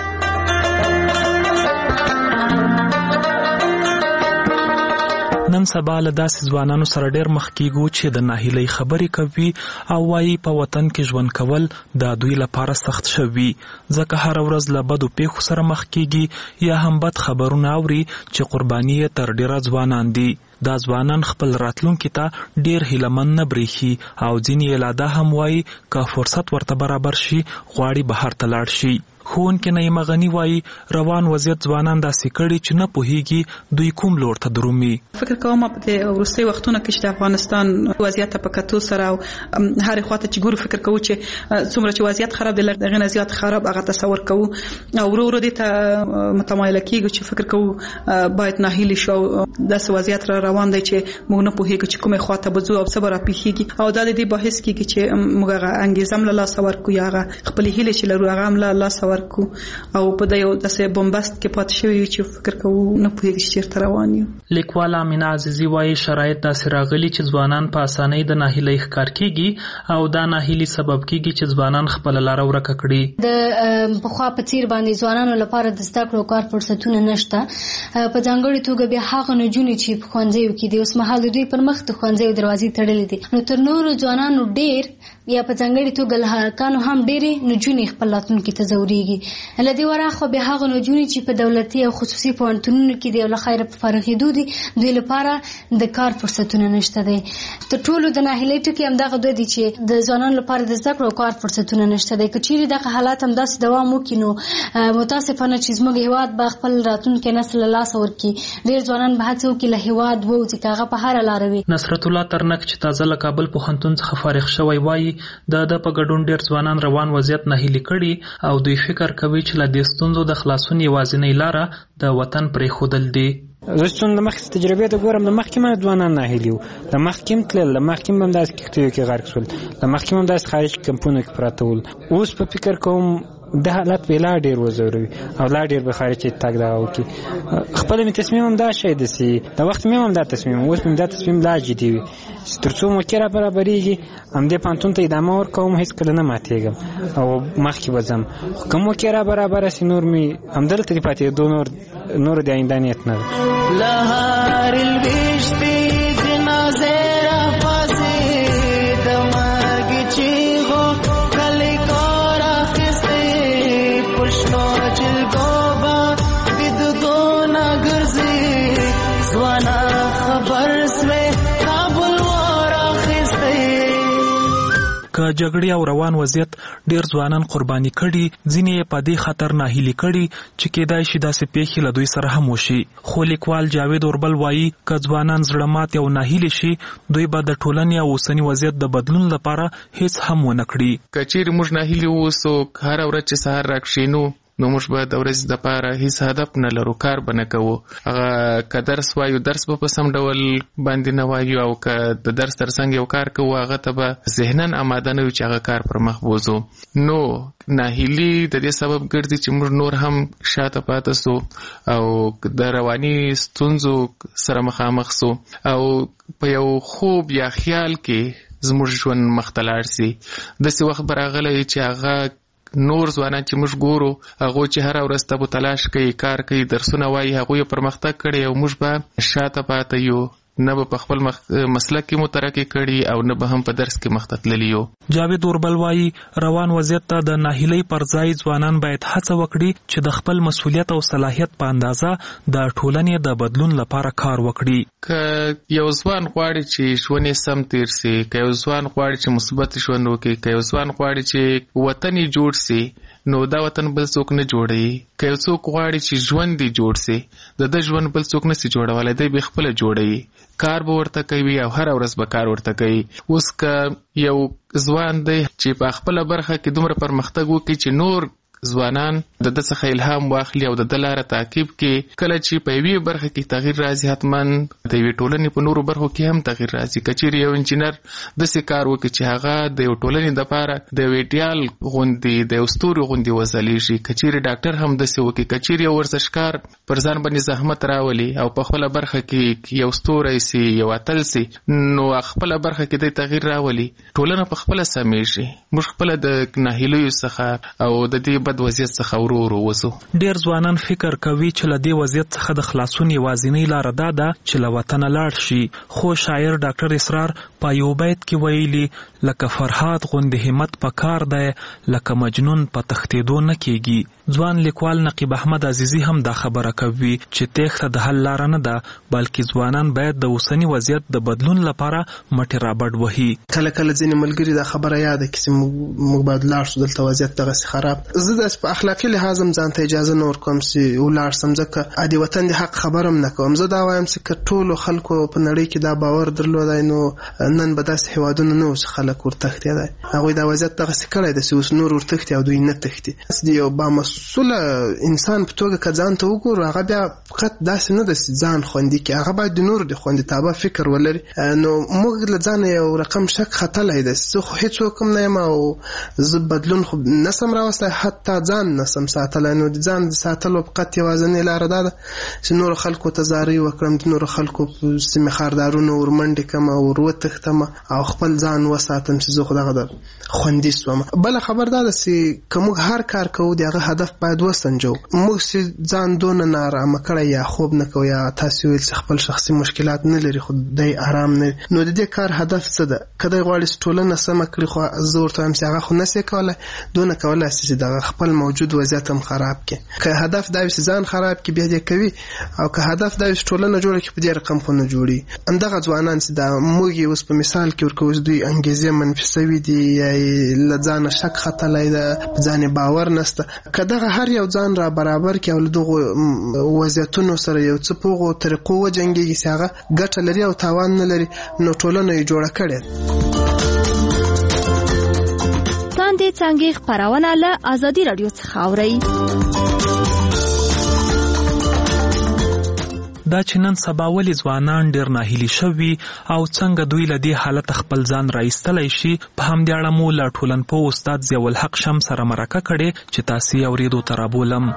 نن سبا له داسې ځوانانو سره ډېر مخ کېږو چې د ناهیلۍ خبرې کوي او وایي په وطن کې ژوند کول د دوی لپاره سخت شوي ځکه هر ورځ له بدو پیښو سره مخ کېږي یا هم بد خبرونه اوري چې قرباني یې تر ډېره ځوانان دي. دا ځوانان خپل راتلونکي ته ډېر هیلهمن نه برېښي او ځینې یې لا دا هم وایي که فرصت ورته برابر شي غواړي بهر ته لاړ شي. ښوونکی نعیمه غني وایي روان وضعیت ځوانان داسې کړي چې نه پوهیږي دوی کوم لور ته درومي. فکر کوم په دې وروستي وختونو کې چې د افغانستان وضعیت په کتو سره او هر خواته چې ګورو فکر کوو چې څومره چې وضعیت خراب دی لږ نه زیات خراب هغه تصور کوو او ورو ورو دې ته متمایل کېږو چې فکر کوو باید ناهیلي شو داسې وضعیت را روان دی چې موږ نه پوهیږو چې کومه خواته بځو او څه به راپېښیږي او دا د دې بحث کېږي چې موږ هغه انګیزه هم له لاسه ورکړو یا هغه خپلې هیلې چې لرو هغه هم له لاسه ورکړو او په دې یو داسې بمبست کې پاتې شوی چې فکر کوو نه پوهیږي چې چیرته روان یو. لیکواله امینه عزیزي وایي شرایط داسې راغلي چې ځوانان په اسانۍ د ناهیلۍ ښکار کېږي او دا ناهیلي سبب کېږي چې ځوانان خپله لاره ورکه کړي. د پخوا په څیر باندې ځوانانو لپاره د زده کړو کار فرصتونه نشته. په ځانګړې توګه بیا هغه نجونې چې په ښوونځیو کې دي اوس مهال دوی پر مخ د ښوونځیو دروازې تړلې دي نو تر نورو ځوانانو ډېر یا په ځانګړې توګه له هلکانو هم ډېرې نجونې خپل راتلونکي ته ځورېږي. له دې وراخوا بیا هغه نجونې چې په دولتي او خصوصي پوهنتونونو کې دي او له خیره په فارغېدو دي دوی لپاره د کار فرصتونه نشته دی. تر ټولو د ناهیلۍ ټکي همدغه دوه دي چې د ځوانانو لپاره د زده کړو او کار فرصتونه نشته دی. که چیرې دغه حالات همداسې دوام وکړي نو متاسفانه چې زموږ هېواد به خپل راتلونکی نسل له لاسه ورکړي. ډېر ځوانان به هڅه وکړي له هېواد ووځي که هغه په هره لاره وي. نصرت الله ترنک چې تازه له کابل پوهنتون څخه فارغ شوی وایي د ده په ګډون ډېر ځوانان روان وضعیت ناهیلي کړي او دوی فکر کوي چې له دې ستونزو د خلاصون یوازینۍ لاره د وطن پرېښودل دي. زه چې د مخکې تجربې ته ګورم د مخکې هم ځوانان ناهیلي وو د مخکې هم تلل د مخکې هم همداسې کښتیو کې غرق شول د مخکې هم همداسې خارج کمپونو کې پراته ول. اوس په فکر کوم د حالت به لا ډېر وزوروي او لا ډېر به خارج تاګ دا وکړي. خپل مې تصمیم هم دا شی دسي د وخت مې هم دا تصمیم اوس مې دا تصمیم لا جدي وي تر څو مو کې را برابرېږي همدې پوهنتون ته ادامه ورکوم هېڅکله نه ماتېږم او مخکې به ځم خو که مو کې را برابره سي نور مې همدلته دې پاتېدو نور نور د آینده نیت نه ده. که جګړې او روان وضعیت ډېر ځوانان قرباني کړي ځینې یې په دې خطر ناهیلي کړي چې کېدای شي داسې پیښې له دوی سره هم وشي. خو لیکوال جاوید اوربل وایي که ځوانان زړه ماتې او ناهیلي شي دوی به د ټولنې او اوسني وضعیت د بدلون لپاره هیڅ هم ونه کړي. که چیرې موږ ناهیلي واوسو هره ورځ چې سهار راکښېنو نو موږ به د ورځې دپاره هیڅ هدف نه لرو، کار به نه کوو. هغه که درس وایو درس به په سم ډول باندې نه وایو، او که د درس ترڅنګ یو کار کوو هغه ته به ذهناً آماده نه یو چې هغه کار پر مخ بوځو. نو ناهیلي د دې سبب ګرځي چې موږ نور هم شاته پاته سو او د رواني ستونزو سره مخامخ سو، او په یو خوب یا خیال کې زموږ ژوند مخ ته لاړ سي. داسې وخت به راغلی چې هغه نور ځوانان چې موږ ګورو هغوی چې هره ورځ تبو تلاش کوي، کار کوي، درسونه وایي، هغوی پرمختګ کړی او موږ به شاته پاته یو، نه به په خپل مسلک کې مترقي کړي او نه به هم په درس کې مخ ته تللي یو. جاوید اوربل وایي روان وضعیت ته د ناهیلۍ پر ځای ځوانان باید هڅه وکړي چې د خپل مسؤلیت او صلاحیت په اندازه د ټولنې د بدلون لپاره کار وکړي. که یو ځوان غواړي چې ژوند یې سم تیر سي، که یو ځوان غواړي چې مثبت ژوند وکړي، که یو ځوان غواړي چې وطن یې جوړ سي، نو دا وطن بل څوک نه جوړوي. که یو څوک غواړي چې ژوند یې جوړ سي، د ده ژوند بل څوک نسي جوړولی، دی به خپله جوړوي. کار به ورته کوي او هره ورځ به کار ورته کوي. اوس که یو ځوان دی چې په خپله برخه کې دومره پرمختګ وکړي چې نور ځوانان د ده څخه الهام واخلي او د ده لاره تعقیب کړي، کله چې په یوې برخه کې تغییر راځي حتما د یوې ټولنې په نورو برخو کې هم تغییر راځي. که چیرې یو انجینر داسې کار وکړي چې هغه د یو ټولنې دپاره د یو ایډیال غوندې د یو ستوري غوندې وځلیږي، که چیرې ډاکټر هم داسې وکړي، که چیرې یو ورزشکار پر ځان باندې زحمت راولي او په خپله برخه کې یو ستوری سي، یو اتل سي، نو خپله برخه کې دی تغییر راولي، ټولنه په خپله سمیږي. موږ خپله د ناهیلیو څخه او د دې بد وضعیت څخه ورو ورو وځو. ډیر ځوانان فکر کوي چې له دې وضعیت څخه د خلاصون یوازینۍ لاره دا ده چې له وطنه لاړ شي، خو شاعر ډاکټر اسرار په یو بیت کې ویلي لکه فرهاد غوندې همت په کار دی، لکه مجنون په تښتېدو نه کېږي. ځوان لیکوال نقیب احمد عزیزي هم دا خبره کوي چې تېښته د حل لاره نه ده، بلکې ځوانان باید د اوسني وضعیت د بدلون لپاره مټې رابډ وهي. کله کله ځینې ملګري دا خبره یاده کړي چې موږ باید لاړ شو، دلته وضعیت دغسې خراب. زه داسې په اخلاقي لحاظ هم ځان ته اجازه نه ورکوم چې ولاړ سم، ځکه ادي وطن د حق خبره هم نه کوم. زه دا وایم چې که ټولو خلکو په نړۍ کې دا باور درلودی نو نن به داسې هېوادونه نه وو چې خلک ورتښتېدی. هغوی دا وضعیت دغسې کړی دی چې اوس نور ورتښتي او دوی نه تښتي. د یو بامسؤله انسان په توګه که ځان ته وګورو، هغه بیا فقط داسې نه ده چې ځان خوندي کړي، هغه باید د نورو د خوندیتابه فکر ولري. نو موږ له ځانه یو رقم شک ختلی دی چې زه خو هېڅوک هم نه یم او زه بدلون خو نسم راوستی، حتی ځان نسم ساتلی. نو د ځان د ساتلو فقط یوازینۍ لاره دا ده چې نورو خلکو ته زارۍ وکړم، د نورو خلکو په سیمې خاردارونو ورمنډې کړم او ور وتښتم او خپل ځان وساتم چې زه خو دغه د خوندي شوم. بله خبر دا ده چې که موږ هر کار کوو د هغه هدف باید وسنجو. موږ چې ځان دونه نارامه کړی یا خوب نه کوو یا تاسې ویل چې خپل شخصي مشکلات نه لري خو دی آرام نه، نو د دې کار هدف څه ده؟ که دی غواړي چې ټولنه سمه کړي، خو زه ورته وایم چې هغه خو نسي کولی، دونه کولی شي چې دغه خپل موجود وضعیت هم خراب کړي. که هدف دا وي چې ځان خراب کړي بیا دې کوي، او که هدف دا وي چې ټولنه جوړه کړي په دې رقم خو نه جوړي. همدغه ځوانان چې دا موږ یې اوس په مثال کې ورکوو چې دوی انګیزې منفي سوي دي یا له ځانه شک ختلی ده، په ځان باور نسته، که دغه هر یو ځان را برابر کړي او له دغو وضعیتونو سره یو څه په هغو طریقو وجنګېږي چې هغه ګټه لري او تاوان نه لري، نو ټولنه یې جوړه کړې. لاندې څانګې خپرونه له ازادي راډیو څخه اورئ. دا چې نن سبا ولې ځوانان ډېر ناهیلي شوي او څنګه دوی له دې حالته خپل ځان راایستلی شي، په همدې اړه مو له ټولنپوه استاد ضیاءالحق شمس سره مرکه کړې چې تاسې یې اورېدو ته رابولم.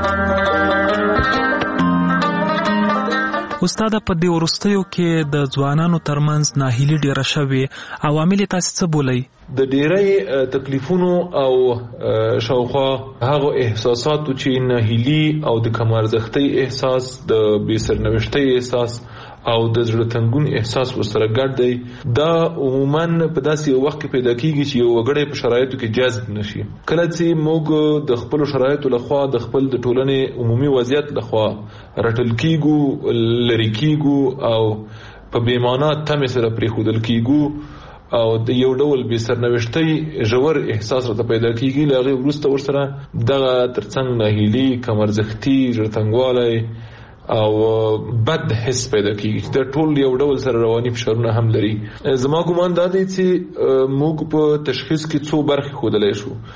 استاده، په دې وروستیو کې د ځوانانو ترمنځ ناهیلي ډېره شوې، عوامل یې تاسې څه بولئ؟ د ډیری تکلیفونو او شاوخوا هغه احساساتو چې ناهیلي او د کم ارزښتۍ احساس، د بې سرنوشتۍ احساس او د زړه تنګون احساس ورسره ګډ دی، دا عموما په داسې یو وخت کې پیدا کیږي چې یو وګړی په شرایطو کې جذب نشي. کله چې موږ د خپلو شرایطو لخوا د خپل د ټولنې عمومي وضعیت لخوا رټل کیږو، لرې کیږو او په بې معنا تمې سره پرېښودل کیږو او د یو ډول بې سرنوشتۍ ژور احساس راته پیدا کیږي، له هغې وروسته ورسره دغه ترڅنګ ناهیلي، کم ارزښتي، زړه تنګوالی او بد حس پیدا کیږي. دا ټول یو ډول سره رواني فشارونه هم لري. زما ګمان دا دی چې موږ په تشخیص کې څو برخې ښودلی شو.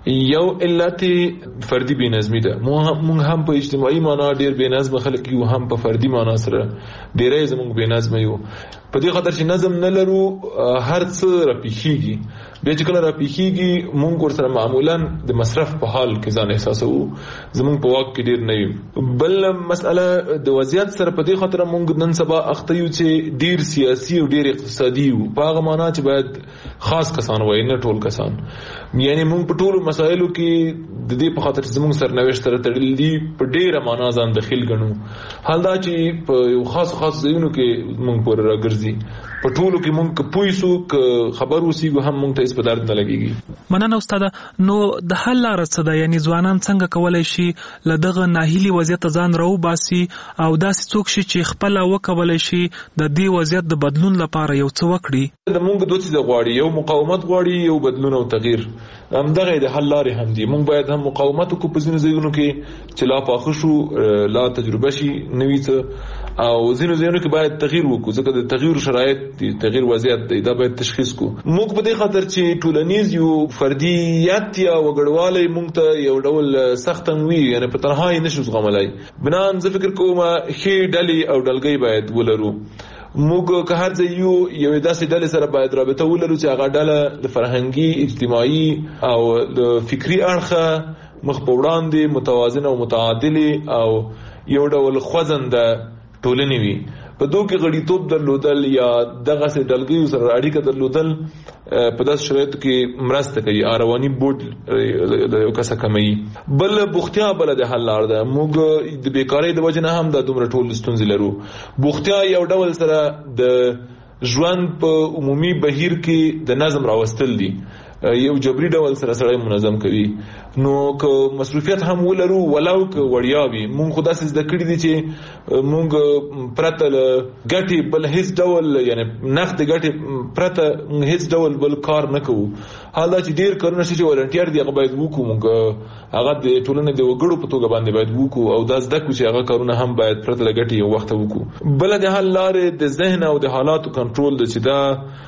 یو علت فردي بېنظمي ده. موږ هم په اجتماعي معنا ډېر بېنظم خلک یو، هم په فردي معنا سره ډېری زموږ بېنظم یو. په دې خاطر چې نظم نه لرو هر څه راپیښیږي. بیا چې کله راپیښیږي موږ ورسره معمولا د مصرف په حال کې ځان احساسوو، زموږ په واک کې ډېر نه یو. بل مسئله د وضعیت سره په دې خاطر موږ نن سبا اخته یو چې ډېر سیاسي او ډېر اقتصادي یو، په هغه معنا چې باید خاص کسان وایي نه ټول کسان. یعنی موږ په ټولو مسایلو کې د دې په خاطر چې زموږ سرنوشت سره تړلي دي په ډېره معنا ځان دخیل ګڼو. حال دا چې په یو خاص خاص ځایونو کې موږ پورې راګرځي، په ټولو کې موږ که پوه سو که خبر اوسېږو هم موږ ته هېڅ په درد نه لګېږي. مننه استاده. نو د حل لاره څه ده؟ یعنې ځوانان څنګه کولی شي له دغه ناهیلي وضعیته ځان راوباسي او داسې څوک شي چې خپله وکولی شي د دې وضعیت د بدلون لپاره یو څه وکړي؟ د موږ دوه څیزه غواړي، یو مقاومت غواړي، یو بدلون او تغییر. همدغه د حل لارې هم دي. موږ باید هم مقاومت وکړو په ځینو ځایونو کې چې لا پاخه شو، لا تجربه شي نوي څه، او ځینو ځایونو کې باید تغییر وکړو ځکه د تغییر شرایط دي، تغییر وضعیت دی، دا باید تشخیص کو. موږ په دې خاطر چې ټولنیز یو فردیت یا وګړوالی موږ ته یو ډول سخت وي، یعنی په تنهایی نشو زغملای. بنان زه فکر کوم ښې ډلې او ډلګۍ باید ولرو. موږ که هر ځای یو یو داسې ډلې سره باید رابطه ولرو چې هغه ډله د فرهنګي، اجتماعي او د فکري اړخه مخ په وړاندې متوازنه او متعادلې او یو ډول خوځنده ټولنې وي. په دوی کې غړیتوب درلودل یا دغسې ډلګیو سره اړیکه درلودل په داسې شرایطو کې مرسته کوي، رواني بوج د یو کسه کموي. بل بوختیا بله د حل لار ده. موږ د بیکارۍ د وجې نه هم دا دومره ټول ستونزې لرو. بوختیا یو ډول سره د ژوند په عمومي بهیر کې د نظم راوستل دي، یو جبري ډول سره سړی منظم کوي. نو که مصروفیت هم ولرو ولو که وړیا وي، مونږ خو داسې زده کړي دي چې مونږ پرته له ګټې بل هیڅ ډول، یعنی نقد ګټې پرته هیڅ ډول بل کار نه کوو. حال دا چې ډېر کارونه شي چې والنټیر دي هغه باید وکړو، مونږ هغه د ټولنې د وګړو په توګه باندې باید وکړو او دا زده کړو چې هغه کارونه هم باید پرته له ګټې یو وخت وکړو. بله د حل لارې د ذهن او د حالاتو کنټرول ده چې دا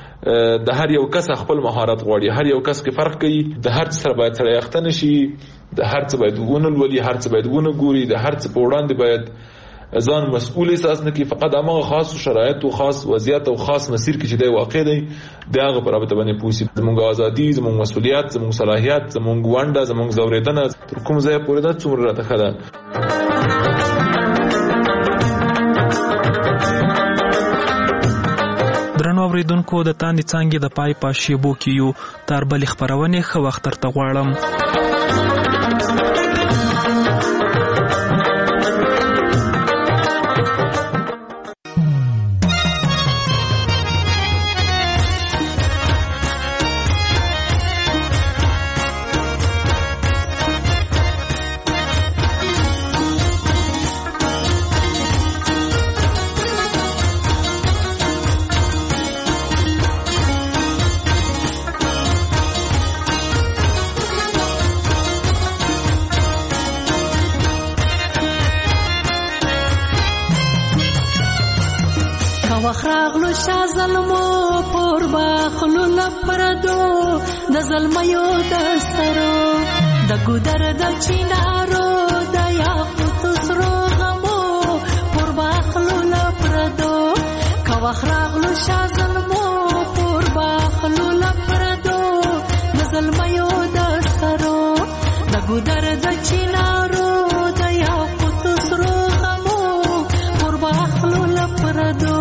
د هر یو کس خپل مهارت غواړي. هر یو کس کې فرق کوي، د هر څه سره باید سره یخته نشي، د هر څه باید ونه لولي، هر څه باید ونه ګوري، د هر څه په وړاندې باید ځان مسؤل احساس نه کړي. فقط هغه خاص شرایط او خاص وضعیت او خاص مسیر کې چې دی واقع دی د هغه په رابطه باندې پوه شي. زموږ ازادي، زموږ مسؤلیت، زموږ صلاحیت، زموږ ونډه، زموږ ځورېدنه تر کوم ځایه پورې ده څومره راته ښه ده. درنو اوریدونکو، د تاندې څانګې د پای په شیبو کې یو تر بلې خپرونې ښه وخت درته غواړم. وخراغلو شا ظلمو پور باخلو لپردو د ظلمیو دسترو د ګودر د چینارو د یاقوت سرو غمو پور باخلو لپردو کا وخراغلو شا ظلمو پور باخلو لپردو د ظلمیو دسترو د ګودر د چینارو د یاقوت سرو غمو پور باخلو لپردو.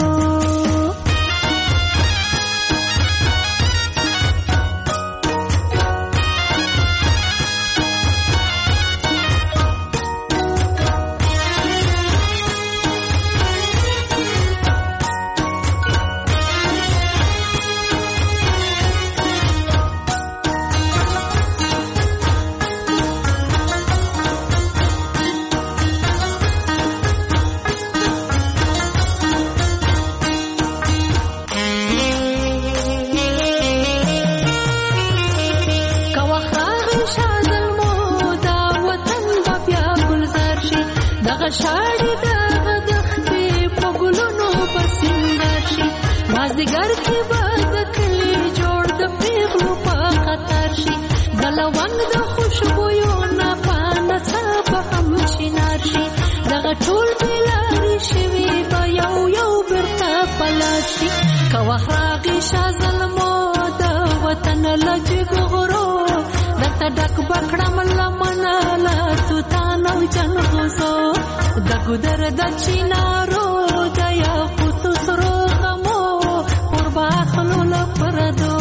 شاړې دغه دښتې په ګلونو په سینګار شي، مازدیګر کې به د کلي جوړ د پیغلو په خطر شي، د لونګ د خوش که ټول بلاري شوي به یو یو برته پلاشي که وخت راغی شاه ظلمو د وطن له جګو غرو درته ډک به کړم لمنه له توتان او جنغوزو د ګودر د چینارو د یاقوتو سرو غمو قربه اخلو له پردو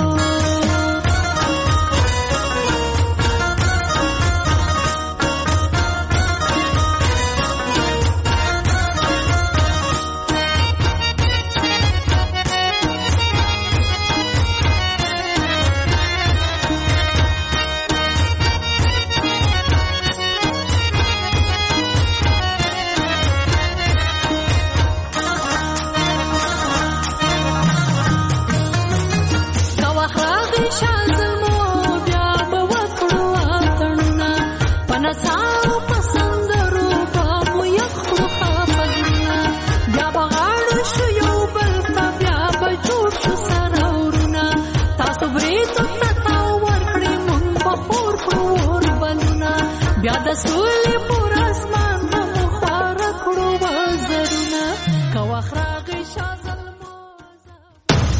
بیا د سولې